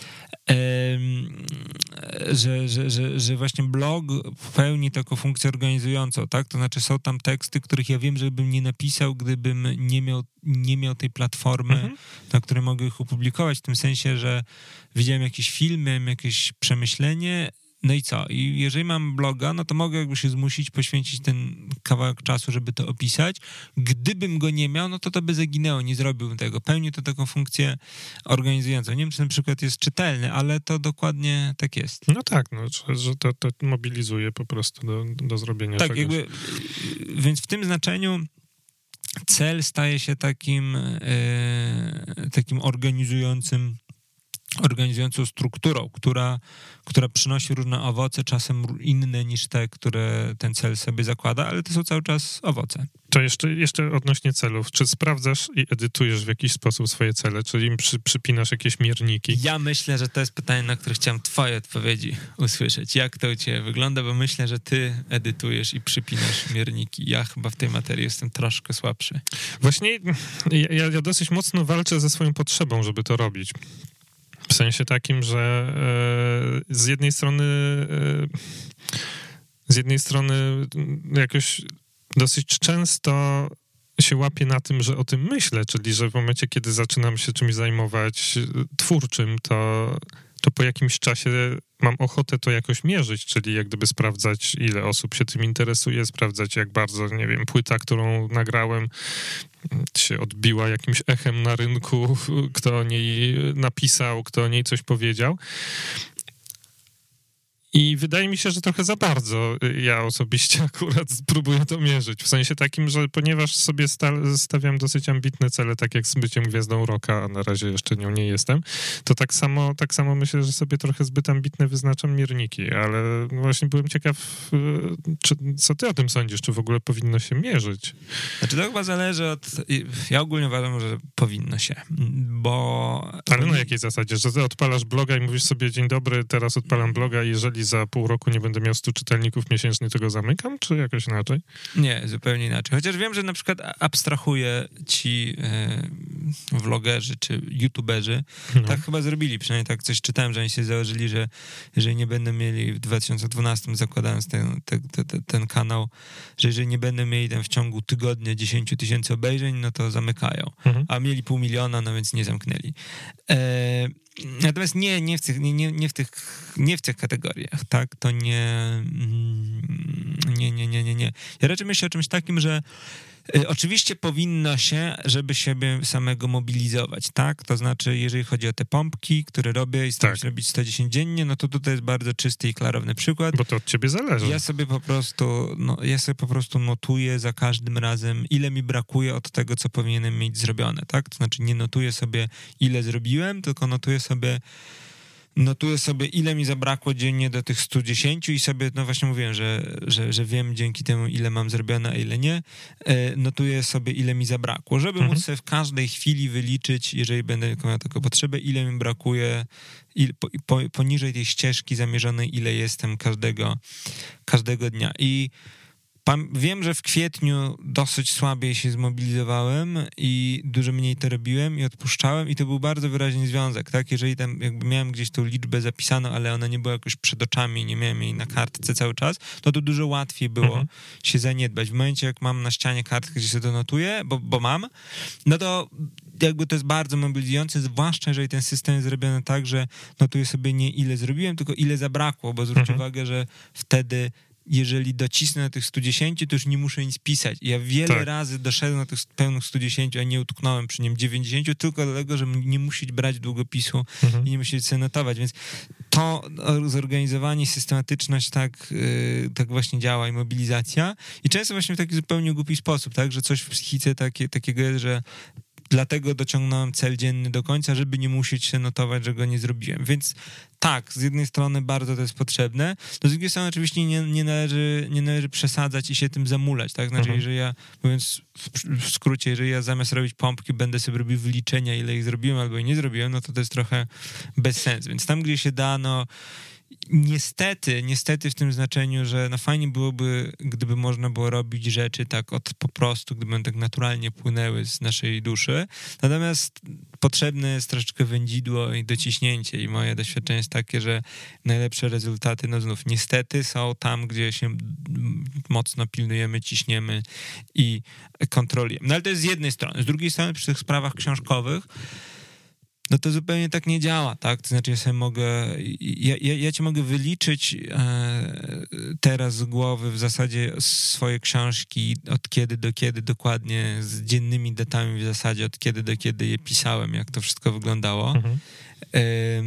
że, że, że, że właśnie blog pełni taką funkcję organizującą, tak? To znaczy są tam teksty, których ja wiem, że bym nie napisał, gdybym nie miał, nie miał tej platformy, mhm. na której mogę ich opublikować, w tym sensie, że widziałem jakiś film, miałem jakieś przemyślenie. No i co? I jeżeli mam bloga, no to mogę jakby się zmusić poświęcić ten kawałek czasu, żeby to opisać. Gdybym go nie miał, no to to by zaginęło, nie zrobiłbym tego. Pełni to taką funkcję organizującą. Nie wiem, czy ten przykład jest czytelny, ale to dokładnie tak jest. No tak, no, że to, to mobilizuje po prostu do, do zrobienia tak, czegoś. Jakby, więc w tym znaczeniu cel staje się takim, yy, takim organizującym organizującą strukturą, która, która przynosi różne owoce, czasem inne niż te, które ten cel sobie zakłada, ale to są cały czas owoce. To jeszcze, jeszcze odnośnie celów. Czy sprawdzasz i edytujesz w jakiś sposób swoje cele? Czyli im przy, przypinasz jakieś mierniki? Ja myślę, że to jest pytanie, na które chciałem twoje odpowiedzi usłyszeć. Jak to u ciebie wygląda? Bo myślę, że ty edytujesz i przypinasz mierniki. Ja chyba w tej materii jestem troszkę słabszy. Właśnie ja, ja dosyć mocno walczę ze swoją potrzebą, żeby to robić. W sensie takim, że e, z jednej strony e, z jednej strony jakoś dosyć często się łapię na tym, że o tym myślę, czyli że w momencie, kiedy zaczynam się czymś zajmować twórczym, to, to po jakimś czasie mam ochotę to jakoś mierzyć, czyli jak gdyby sprawdzać, ile osób się tym interesuje, sprawdzać, jak bardzo, nie wiem, płyta, którą nagrałem, się odbiła jakimś echem na rynku, kto o niej napisał, kto o niej coś powiedział. I wydaje mi się, że trochę za bardzo ja osobiście akurat próbuję to mierzyć. W sensie takim, że ponieważ sobie sta- stawiam dosyć ambitne cele, tak jak z byciem gwiazdą rocka, a na razie jeszcze nią nie jestem, to tak samo, tak samo myślę, że sobie trochę zbyt ambitne wyznaczam mierniki, ale właśnie byłem ciekaw, czy, co ty o tym sądzisz, czy w ogóle powinno się mierzyć? Znaczy to chyba zależy od... Ja ogólnie uważam, że powinno się, bo... Ale na jakiej zasadzie? Że ty odpalasz bloga i mówisz sobie, dzień dobry, teraz odpalam bloga i jeżeli za pół roku nie będę miał stu czytelników miesięcznie, to go zamykam, czy jakoś inaczej? Nie, zupełnie inaczej. Chociaż wiem, że na przykład abstrahuje ci e, vlogerzy czy youtuberzy, no. tak chyba zrobili, przynajmniej tak coś czytałem, że oni się założyli, że jeżeli nie będą mieli w dwa tysiące dwunastym, zakładając ten, ten, ten, ten kanał, że jeżeli nie będą mieli tam w ciągu tygodnia dziesięć tysięcy obejrzeń, no to zamykają. Mhm. A mieli pół miliona, no więc nie zamknęli. E, Natomiast nie, nie, w tych, nie, nie, nie, w tych, nie w tych kategoriach, tak? To nie, nie, nie, nie, nie, nie. Ja raczej myślę o czymś takim, że y, oczywiście powinno się, żeby siebie samego mobilizować, tak? To znaczy, jeżeli chodzi o te pompki, które robię i staram się tak. robić sto dziesięć dziennie, no to tutaj jest bardzo czysty i klarowny przykład. Bo to od ciebie zależy. Ja sobie po prostu, no, ja sobie po prostu notuję za każdym razem, ile mi brakuje od tego, co powinienem mieć zrobione, tak? To znaczy, nie notuję sobie, ile zrobiłem, tylko notuję sobie notuję sobie, ile mi zabrakło dziennie do tych stu dziesięciu i sobie, no właśnie mówiłem, że, że, że wiem dzięki temu, ile mam zrobione, a ile nie. Notuję sobie, ile mi zabrakło, żeby mhm. móc sobie w każdej chwili wyliczyć, jeżeli będę miał taką potrzebę, ile mi brakuje, il, po, po, poniżej tej ścieżki zamierzonej, ile jestem każdego, każdego dnia. I wiem, że w kwietniu dosyć słabiej się zmobilizowałem i dużo mniej to robiłem i odpuszczałem i to był bardzo wyraźny związek, tak? Jeżeli tam jakby miałem gdzieś tą liczbę zapisaną, ale ona nie była jakoś przed oczami, nie miałem jej na kartce cały czas, no to dużo łatwiej było mhm. się zaniedbać. W momencie, jak mam na ścianie kartkę, gdzie się to notuję, bo, bo mam, no to jakby to jest bardzo mobilizujące, zwłaszcza jeżeli ten system jest zrobiony tak, że notuję sobie nie ile zrobiłem, tylko ile zabrakło, bo zwróć mhm. uwagę, że wtedy jeżeli docisnę na tych stu dziesięciu, to już nie muszę nic pisać. Ja wiele tak. razy doszedłem na tych pełnych stu dziesięciu, a nie utknąłem przy nim dziewięćdziesięciu, tylko dlatego, że nie musieć brać długopisu mhm. i nie musieć sobie notować. Więc to zorganizowanie, systematyczność tak, yy, tak właśnie działa i mobilizacja. I często właśnie w taki zupełnie głupi sposób, tak, że coś w psychice takie, takiego jest, że dlatego dociągnąłem cel dzienny do końca, żeby nie musieć się notować, że go nie zrobiłem. Więc tak, z jednej strony bardzo to jest potrzebne, no z drugiej strony oczywiście nie, nie, należy, nie należy przesadzać i się tym zamulać, tak? Znaczy, mhm. jeżeli ja, mówiąc w, w skrócie, jeżeli ja zamiast robić pompki będę sobie robił wyliczenia, ile ich zrobiłem albo ich nie zrobiłem, no to to jest trochę bez sensu. Więc tam, gdzie się da, no niestety, niestety w tym znaczeniu, że no fajnie byłoby, gdyby można było robić rzeczy tak od po prostu, gdyby one tak naturalnie płynęły z naszej duszy. Natomiast potrzebne jest troszeczkę wędzidło i dociśnięcie i moje doświadczenie jest takie, że najlepsze rezultaty, no znów niestety są tam, gdzie się mocno pilnujemy, ciśniemy i kontrolujemy. No ale to jest z jednej strony. Z drugiej strony przy tych sprawach książkowych no to zupełnie tak nie działa, tak? To znaczy ja sobie mogę, ja, ja, ja ci mogę wyliczyć e, teraz z głowy w zasadzie swoje książki, od kiedy do kiedy dokładnie, z dziennymi datami w zasadzie, od kiedy do kiedy je pisałem, jak to wszystko wyglądało. Mhm. E,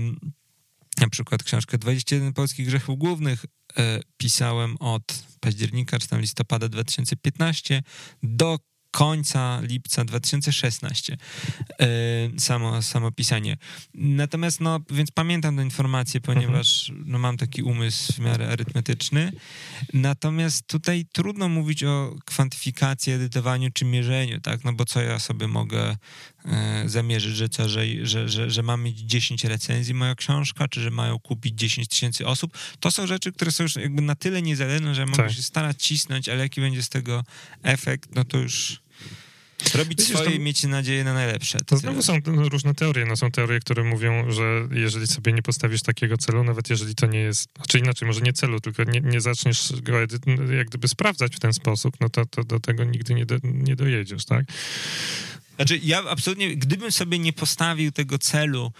na przykład książkę dwadzieścia jeden polskich grzechów głównych e, pisałem od października czy tam listopada dwa tysiące piętnastego do końca lipca dwa tysiące szesnastego yy, samo, samo pisanie. Natomiast, no, więc pamiętam tę informację, ponieważ no, mam taki umysł w miarę arytmetyczny. Natomiast tutaj trudno mówić o kwantyfikacji, edytowaniu czy mierzeniu, tak? No bo co ja sobie mogę yy, zamierzyć, że co, że, że, że, że ma mieć dziesięć recenzji moja książka, czy że mają kupić dziesięć tysięcy osób. To są rzeczy, które są już jakby na tyle niezależne, że ja mogę tak. się starać cisnąć, ale jaki będzie z tego efekt, no to już robić Widzisz, swoje i mieć nadzieję na najlepsze. To, to znowu są różne teorie. No są teorie, które mówią, że jeżeli sobie nie postawisz takiego celu, nawet jeżeli to nie jest, znaczy inaczej, może nie celu, tylko nie, nie zaczniesz go jak gdyby sprawdzać w ten sposób, no to, to do tego nigdy nie, do, nie dojedziesz, tak? Znaczy ja absolutnie, gdybym sobie nie postawił tego celu,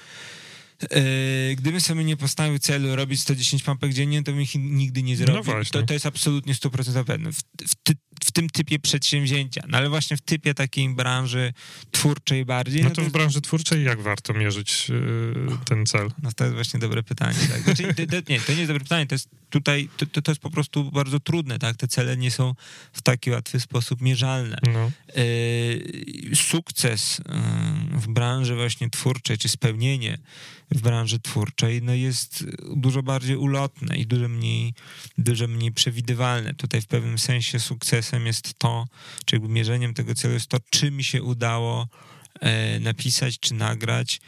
Yy, gdybym sobie nie postawił celu robić sto dziesięć pompek dziennie, to bym ich nigdy nie zrobił. No to, to jest absolutnie sto procent pewne. W, w, ty, w tym typie przedsięwzięcia. No ale właśnie w typie takiej branży twórczej bardziej. No, no to, to w branży twórczej jak warto mierzyć yy, ten cel? No to jest właśnie dobre pytanie. Tak? Znaczy, to, to, nie, to nie jest dobre pytanie. To jest tutaj, to, to, to jest po prostu bardzo trudne. Tak? Te cele nie są w taki łatwy sposób mierzalne. No. Yy, sukces yy, w branży właśnie twórczej, czy spełnienie w branży twórczej, no jest dużo bardziej ulotne i dużo mniej, dużo mniej przewidywalne. Tutaj w pewnym sensie sukcesem jest to, czy jakby mierzeniem tego celu jest to, czy mi się udało e, napisać, czy nagrać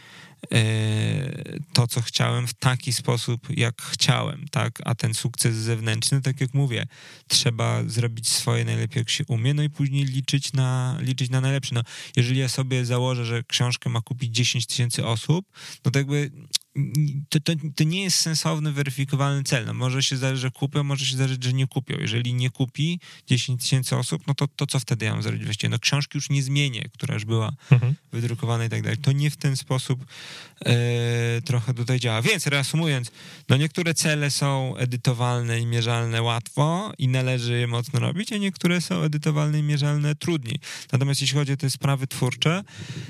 e, to, co chciałem w taki sposób, jak chciałem, tak? A ten sukces zewnętrzny, tak jak mówię, trzeba zrobić swoje najlepiej, jak się umie, no i później liczyć na, liczyć na najlepsze. No, jeżeli ja sobie założę, że książkę ma kupić dziesięć tysięcy osób, no to jakby To, to, to nie jest sensowny, weryfikowalny cel. No może się zdarzyć, że kupią, może się zdarzyć, że nie kupią. Jeżeli nie kupi dziesięć tysięcy osób, no to, to co wtedy ja mam zrobić? Właściwie no książki już nie zmienię, która już była mhm. wydrukowana i tak dalej. To nie w ten sposób e, trochę tutaj działa. Więc reasumując, no niektóre cele są edytowalne i mierzalne łatwo i należy je mocno robić, a niektóre są edytowalne i mierzalne trudniej. Natomiast jeśli chodzi o te sprawy twórcze,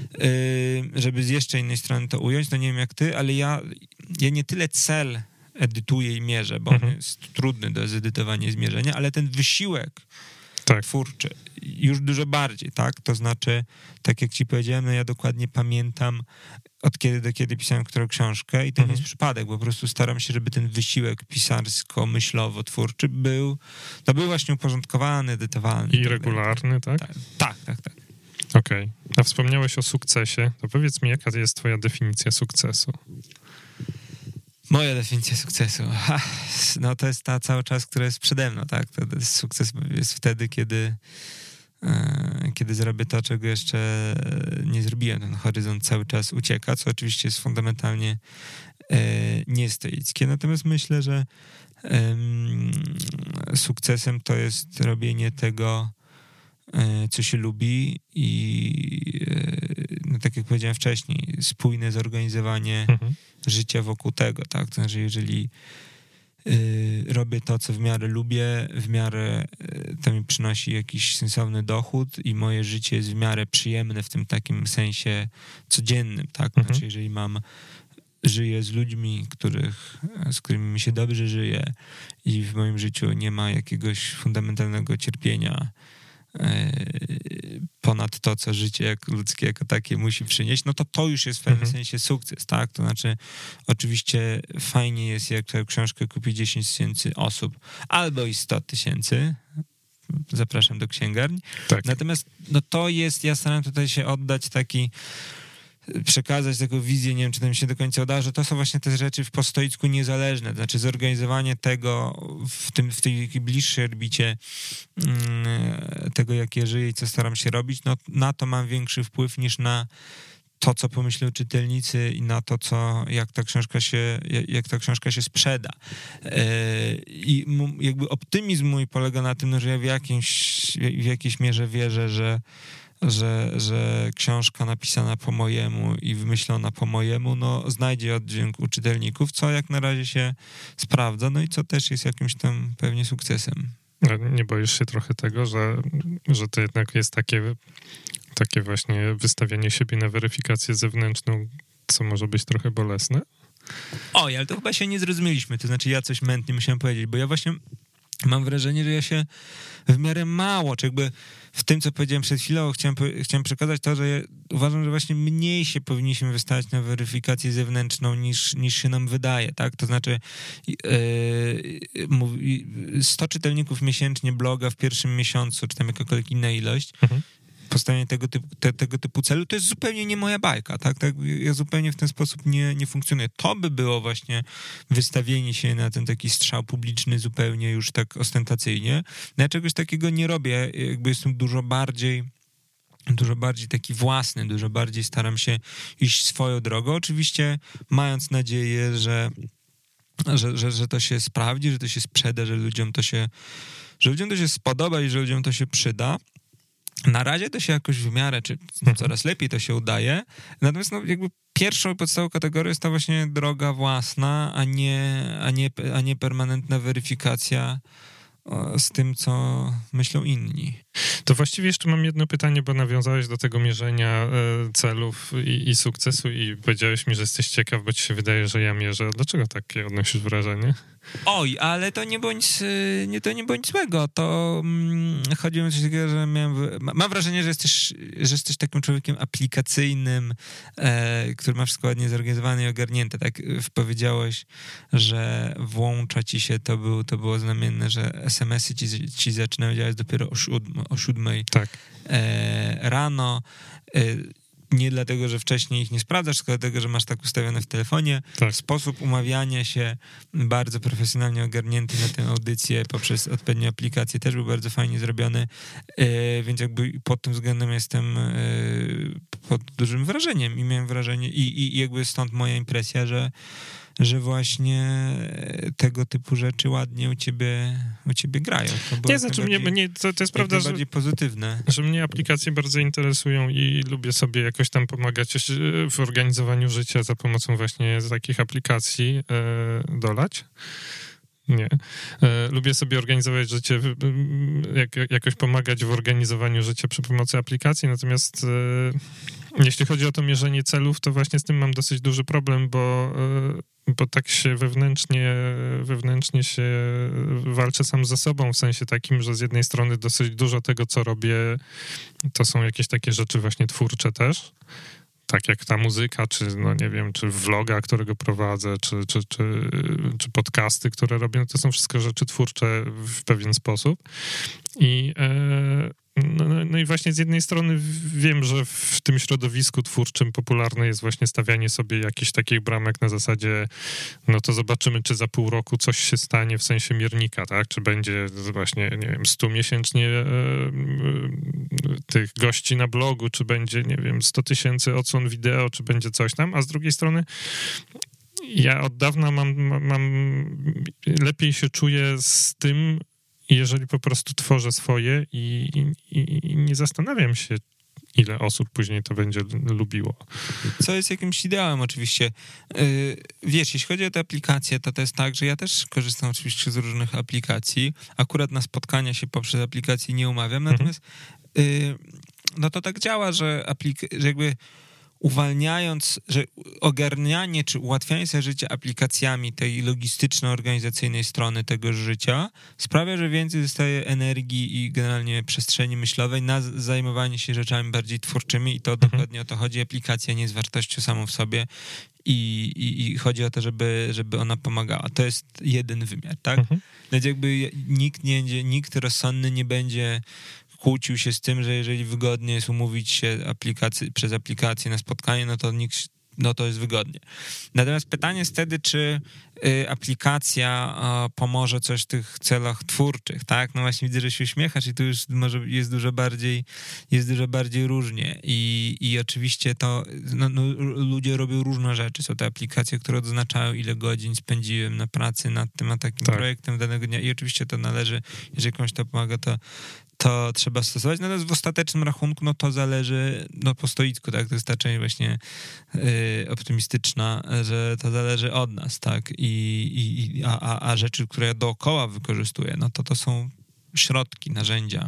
e, żeby z jeszcze innej strony to ująć, no nie wiem jak ty, ale ja Ja nie tyle cel edytuję i mierzę, bo mhm. on jest trudny do zedytowania i zmierzenia, ale ten wysiłek, tak. twórczy. Już dużo bardziej, tak? To znaczy, tak jak ci powiedziałem, no ja dokładnie pamiętam, od kiedy do kiedy pisałem którą książkę i to mhm. nie jest przypadek, bo po prostu staram się, żeby ten wysiłek pisarsko-myślowo-twórczy był, no był właśnie uporządkowany, edytowany. I regularny, tak? Tak, tak, tak. tak. Okej. Okay. A wspomniałeś o sukcesie. To powiedz mi, jaka jest twoja definicja sukcesu? Moja definicja sukcesu? Ha, no to jest ta cały czas, która jest przede mną, tak? To jest sukces jest wtedy, kiedy kiedy zrobię to, czego jeszcze nie zrobiłem. Ten horyzont cały czas ucieka, co oczywiście jest fundamentalnie niestoickie. Natomiast myślę, że sukcesem to jest robienie tego, co się lubi i no, tak jak powiedziałem wcześniej, spójne zorganizowanie mhm. życia wokół tego, tak? To znaczy, jeżeli Yy, robię to, co w miarę lubię, w miarę yy, to mi przynosi jakiś sensowny dochód i moje życie jest w miarę przyjemne w tym takim sensie codziennym, tak? Mhm. Znaczy, jeżeli mam, żyję z ludźmi, których, z którymi mi się dobrze żyje i w moim życiu nie ma jakiegoś fundamentalnego cierpienia yy, ponad to, co życie jak ludzkie jako takie musi przynieść, no to to już jest w pewnym mhm. sensie sukces, tak? To znaczy, oczywiście fajnie jest, jak tę książkę kupi dziesięć tysięcy osób, albo i sto tysięcy. Zapraszam do księgarni. Tak. Natomiast no to jest, ja staram tutaj się oddać taki, przekazać taką wizję, nie wiem, czy to mi się do końca uda, że to są właśnie te rzeczy w postoicku niezależne, to znaczy zorganizowanie tego w, tym, w tej bliższej orbicie tego, jak ja żyję i co staram się robić, no na to mam większy wpływ niż na to, co pomyślą czytelnicy i na to, co, jak ta książka się, jak ta książka się sprzeda. I jakby optymizm mój polega na tym, no, że ja w, jakimś, w jakiejś mierze wierzę, że Że, że książka napisana po mojemu i wymyślona po mojemu, no znajdzie oddźwięk u czytelników, co jak na razie się sprawdza, no i co też jest jakimś tam pewnie sukcesem. Nie boisz się trochę tego, że, że to jednak jest takie, takie właśnie wystawianie siebie na weryfikację zewnętrzną, co może być trochę bolesne? Oj, ale to chyba się nie zrozumieliśmy, to znaczy ja coś mętnie musiałem powiedzieć, bo ja właśnie mam wrażenie, że ja się w miarę mało, czy jakby w tym, co powiedziałem przed chwilą, chciałem, chciałem przekazać to, że ja uważam, że właśnie mniej się powinniśmy wystawiać na weryfikację zewnętrzną niż, niż się nam wydaje, tak? To znaczy yy, sto czytelników miesięcznie bloga w pierwszym miesiącu, czy tam jakakolwiek inna ilość, mhm. postawienie tego typu, te, tego typu celu, to jest zupełnie nie moja bajka, tak? tak? Ja zupełnie w ten sposób nie, nie funkcjonuję. To by było właśnie wystawienie się na ten taki strzał publiczny zupełnie już tak ostentacyjnie. No ja czegoś takiego nie robię, jakby jestem dużo bardziej dużo bardziej taki własny, dużo bardziej staram się iść swoją drogą, oczywiście mając nadzieję, że Że, że, że to się sprawdzi, że to się sprzeda, że ludziom to się że ludziom to się spodoba i że ludziom to się przyda. Na razie to się jakoś w miarę, czy coraz lepiej to się udaje. Natomiast no, jakby pierwszą podstawową kategorią jest to właśnie droga własna, a nie, a nie, a nie permanentna weryfikacja z tym, co myślą inni. To właściwie jeszcze mam jedno pytanie, bo nawiązałeś do tego mierzenia celów i, i sukcesu i powiedziałeś mi, że jesteś ciekaw, bo ci się wydaje, że ja mierzę. Dlaczego takie odnosisz wrażenie? Oj, ale to nie bądź, nie, to nie bądź złego. To hmm, chodzi mi o coś takiego, że miałem, mam wrażenie, że jesteś, że jesteś takim człowiekiem aplikacyjnym, e, który ma wszystko ładnie zorganizowane i ogarnięte. Tak powiedziałeś, że włącza ci się, to, był, to było znamienne, że es em esy ci, ci zaczynają działać dopiero o, siódm, o siódmej tak. e, rano. E, nie dlatego, że wcześniej ich nie sprawdzasz, tylko dlatego, że masz tak ustawione w telefonie. Tak. Sposób umawiania się bardzo profesjonalnie ogarnięty na tę audycję poprzez odpowiednie aplikacje też był bardzo fajnie zrobiony, yy, więc jakby pod tym względem jestem yy, pod dużym wrażeniem i miałem wrażenie i, i jakby stąd moja impresja, że że właśnie tego typu rzeczy ładnie u ciebie, u ciebie grają. To nie, znaczy mnie, mnie to, to jest prawda, że, bardziej pozytywne. że mnie aplikacje bardzo interesują i lubię sobie jakoś tam pomagać w organizowaniu życia za pomocą właśnie takich aplikacji e, dolać. Nie. E, lubię sobie organizować życie, jak, jakoś pomagać w organizowaniu życia przy pomocy aplikacji, natomiast e, Jeśli chodzi o to mierzenie celów, to właśnie z tym mam dosyć duży problem, bo, bo tak się wewnętrznie, wewnętrznie się walczę sam ze sobą, w sensie takim, że z jednej strony dosyć dużo tego, co robię, to są jakieś takie rzeczy właśnie twórcze też, tak jak ta muzyka, czy no nie wiem, czy vloga, którego prowadzę, czy, czy, czy, czy podcasty, które robię, no to są wszystko rzeczy twórcze w pewien sposób. I e, no, no i właśnie z jednej strony wiem, że w tym środowisku twórczym popularne jest właśnie stawianie sobie jakichś takich bramek na zasadzie, no to zobaczymy, czy za pół roku coś się stanie w sensie miernika, tak? Czy będzie właśnie, nie wiem, stu miesięcznie e, e, tych gości na blogu, czy będzie, nie wiem, sto tysięcy odsłon wideo, czy będzie coś tam, a z drugiej strony ja od dawna mam, mam, mam lepiej się czuję z tym, jeżeli po prostu tworzę swoje i, i, i nie zastanawiam się, ile osób później to będzie lubiło. Co jest jakimś ideałem oczywiście. Yy, wiesz, jeśli chodzi o te aplikacje, to to jest tak, że ja też korzystam oczywiście z różnych aplikacji. Akurat na spotkania się poprzez aplikacje nie umawiam, natomiast yy, no to tak działa, że, aplik- że jakby uwalniając, że ogarnianie czy ułatwianie sobie życia aplikacjami tej logistyczno-organizacyjnej strony tego życia sprawia, że więcej zostaje energii i generalnie przestrzeni myślowej na zajmowanie się rzeczami bardziej twórczymi i to mhm. dokładnie o to chodzi. Aplikacja nie jest wartością samą w sobie i, i, i chodzi o to, żeby, żeby ona pomagała. To jest jeden wymiar, tak? Mhm. Więc jakby nikt, nie, nikt rozsądny nie będzie kłócił się z tym, że jeżeli wygodnie jest umówić się aplikacy, przez aplikację na spotkanie, no to nikt, no to jest wygodnie. Natomiast pytanie jest wtedy, czy y, aplikacja y, pomoże coś w tych celach twórczych, tak? No właśnie widzę, że się uśmiechasz i tu już może jest dużo bardziej, jest dużo bardziej różnie i, i oczywiście to, no, no, ludzie robią różne rzeczy. Są te aplikacje, które odznaczają, ile godzin spędziłem na pracy nad tym, a takim tak. projektem danego dnia i oczywiście to należy, jeżeli komuś to pomaga, to to trzeba stosować, natomiast w ostatecznym rachunku, no to zależy, no po stoicku, tak, to jest ta część właśnie y, optymistyczna, że to zależy od nas, tak, i, i a, a, a rzeczy, które ja dookoła wykorzystuję, no to to są środki, narzędzia,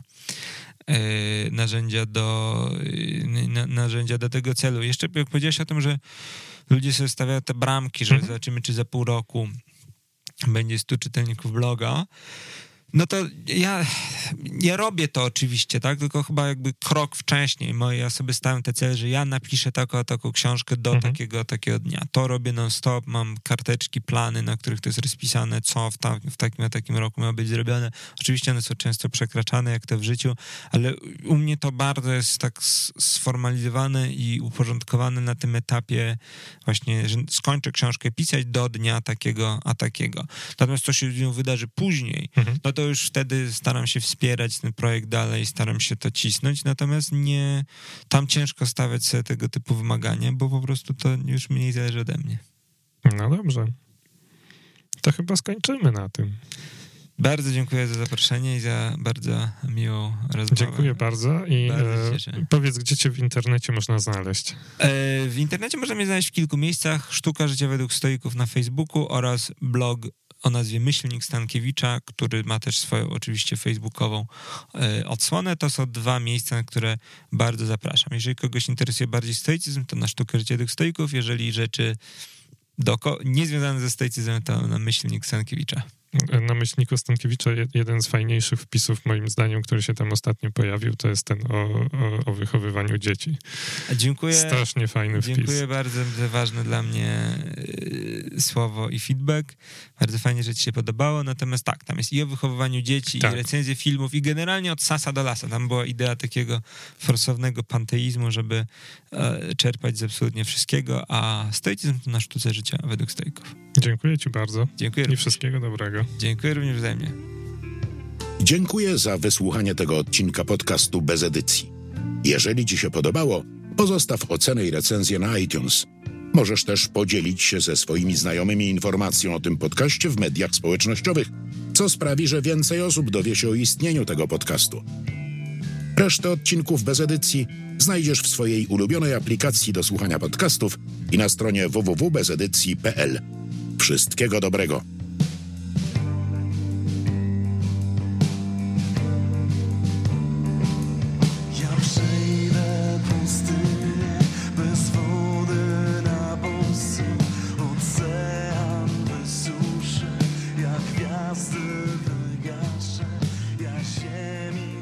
y, narzędzia do y, na, narzędzia do tego celu. Jeszcze jak powiedziałeś o tym, że ludzie sobie stawiają te bramki, że zobaczymy, czy za pół roku będzie stu czytelników bloga, no to ja, ja robię to oczywiście, tak, tylko chyba jakby krok wcześniej. Moje, ja sobie stałem te cele, że ja napiszę taką, taką książkę do mhm. takiego, takiego dnia. To robię non-stop, mam karteczki, plany, na których to jest rozpisane, co w, ta, w takim a takim roku ma być zrobione. Oczywiście one są często przekraczane, jak to w życiu, ale u mnie to bardzo jest tak sformalizowane i uporządkowane na tym etapie właśnie, że skończę książkę pisać do dnia takiego a takiego. Natomiast co się z nią wydarzy później, mhm. no to już wtedy staram się wspierać ten projekt dalej, staram się to cisnąć, natomiast nie, tam ciężko stawiać sobie tego typu wymagania, bo po prostu to już mniej zależy ode mnie. No dobrze. To chyba skończymy na tym. Bardzo dziękuję za zaproszenie i za bardzo miłą rozmowę. Dziękuję bardzo i bardzo e, powiedz, gdzie cię w internecie można znaleźć. E, w internecie można mnie znaleźć w kilku miejscach. Sztuka życia według stoików na Facebooku oraz blog o nazwie Myślnik Stankiewicza, który ma też swoją oczywiście facebookową e, odsłonę. To są dwa miejsca, na które bardzo zapraszam. Jeżeli kogoś interesuje bardziej stoicyzm, to na Sztukę życia według stoików. Jeżeli rzeczy doko- niezwiązane ze stoicyzmem, to na Myślnik Stankiewicza. Na Myślniku Stankiewicza jeden z fajniejszych wpisów, moim zdaniem, który się tam ostatnio pojawił, to jest ten o, o, o wychowywaniu dzieci. Dziękuję. Strasznie fajny dziękuję wpis. Dziękuję bardzo za ważne dla mnie yy, słowo i feedback. Bardzo fajnie, że ci się podobało. Natomiast tak, tam jest i o wychowywaniu dzieci, tak. i recenzje filmów, i generalnie od sasa do lasa. Tam była idea takiego forsownego panteizmu, żeby e, czerpać z absolutnie wszystkiego, a stoicyzm to na sztuce życia według stoików. Dziękuję ci bardzo. Dziękuję I również. Wszystkiego dobrego. Dziękuję również wzajemnie. Dziękuję za wysłuchanie tego odcinka podcastu bez edycji. Jeżeli ci się podobało, pozostaw ocenę i recenzję na iTunes. Możesz też podzielić się ze swoimi znajomymi informacją o tym podcaście w mediach społecznościowych, co sprawi, że więcej osób dowie się o istnieniu tego podcastu. Resztę odcinków bez edycji znajdziesz w swojej ulubionej aplikacji do słuchania podcastów i na stronie w w w kropka bez edycji kropka p l. Wszystkiego dobrego. gwiazdy wygaszę, ja ziemi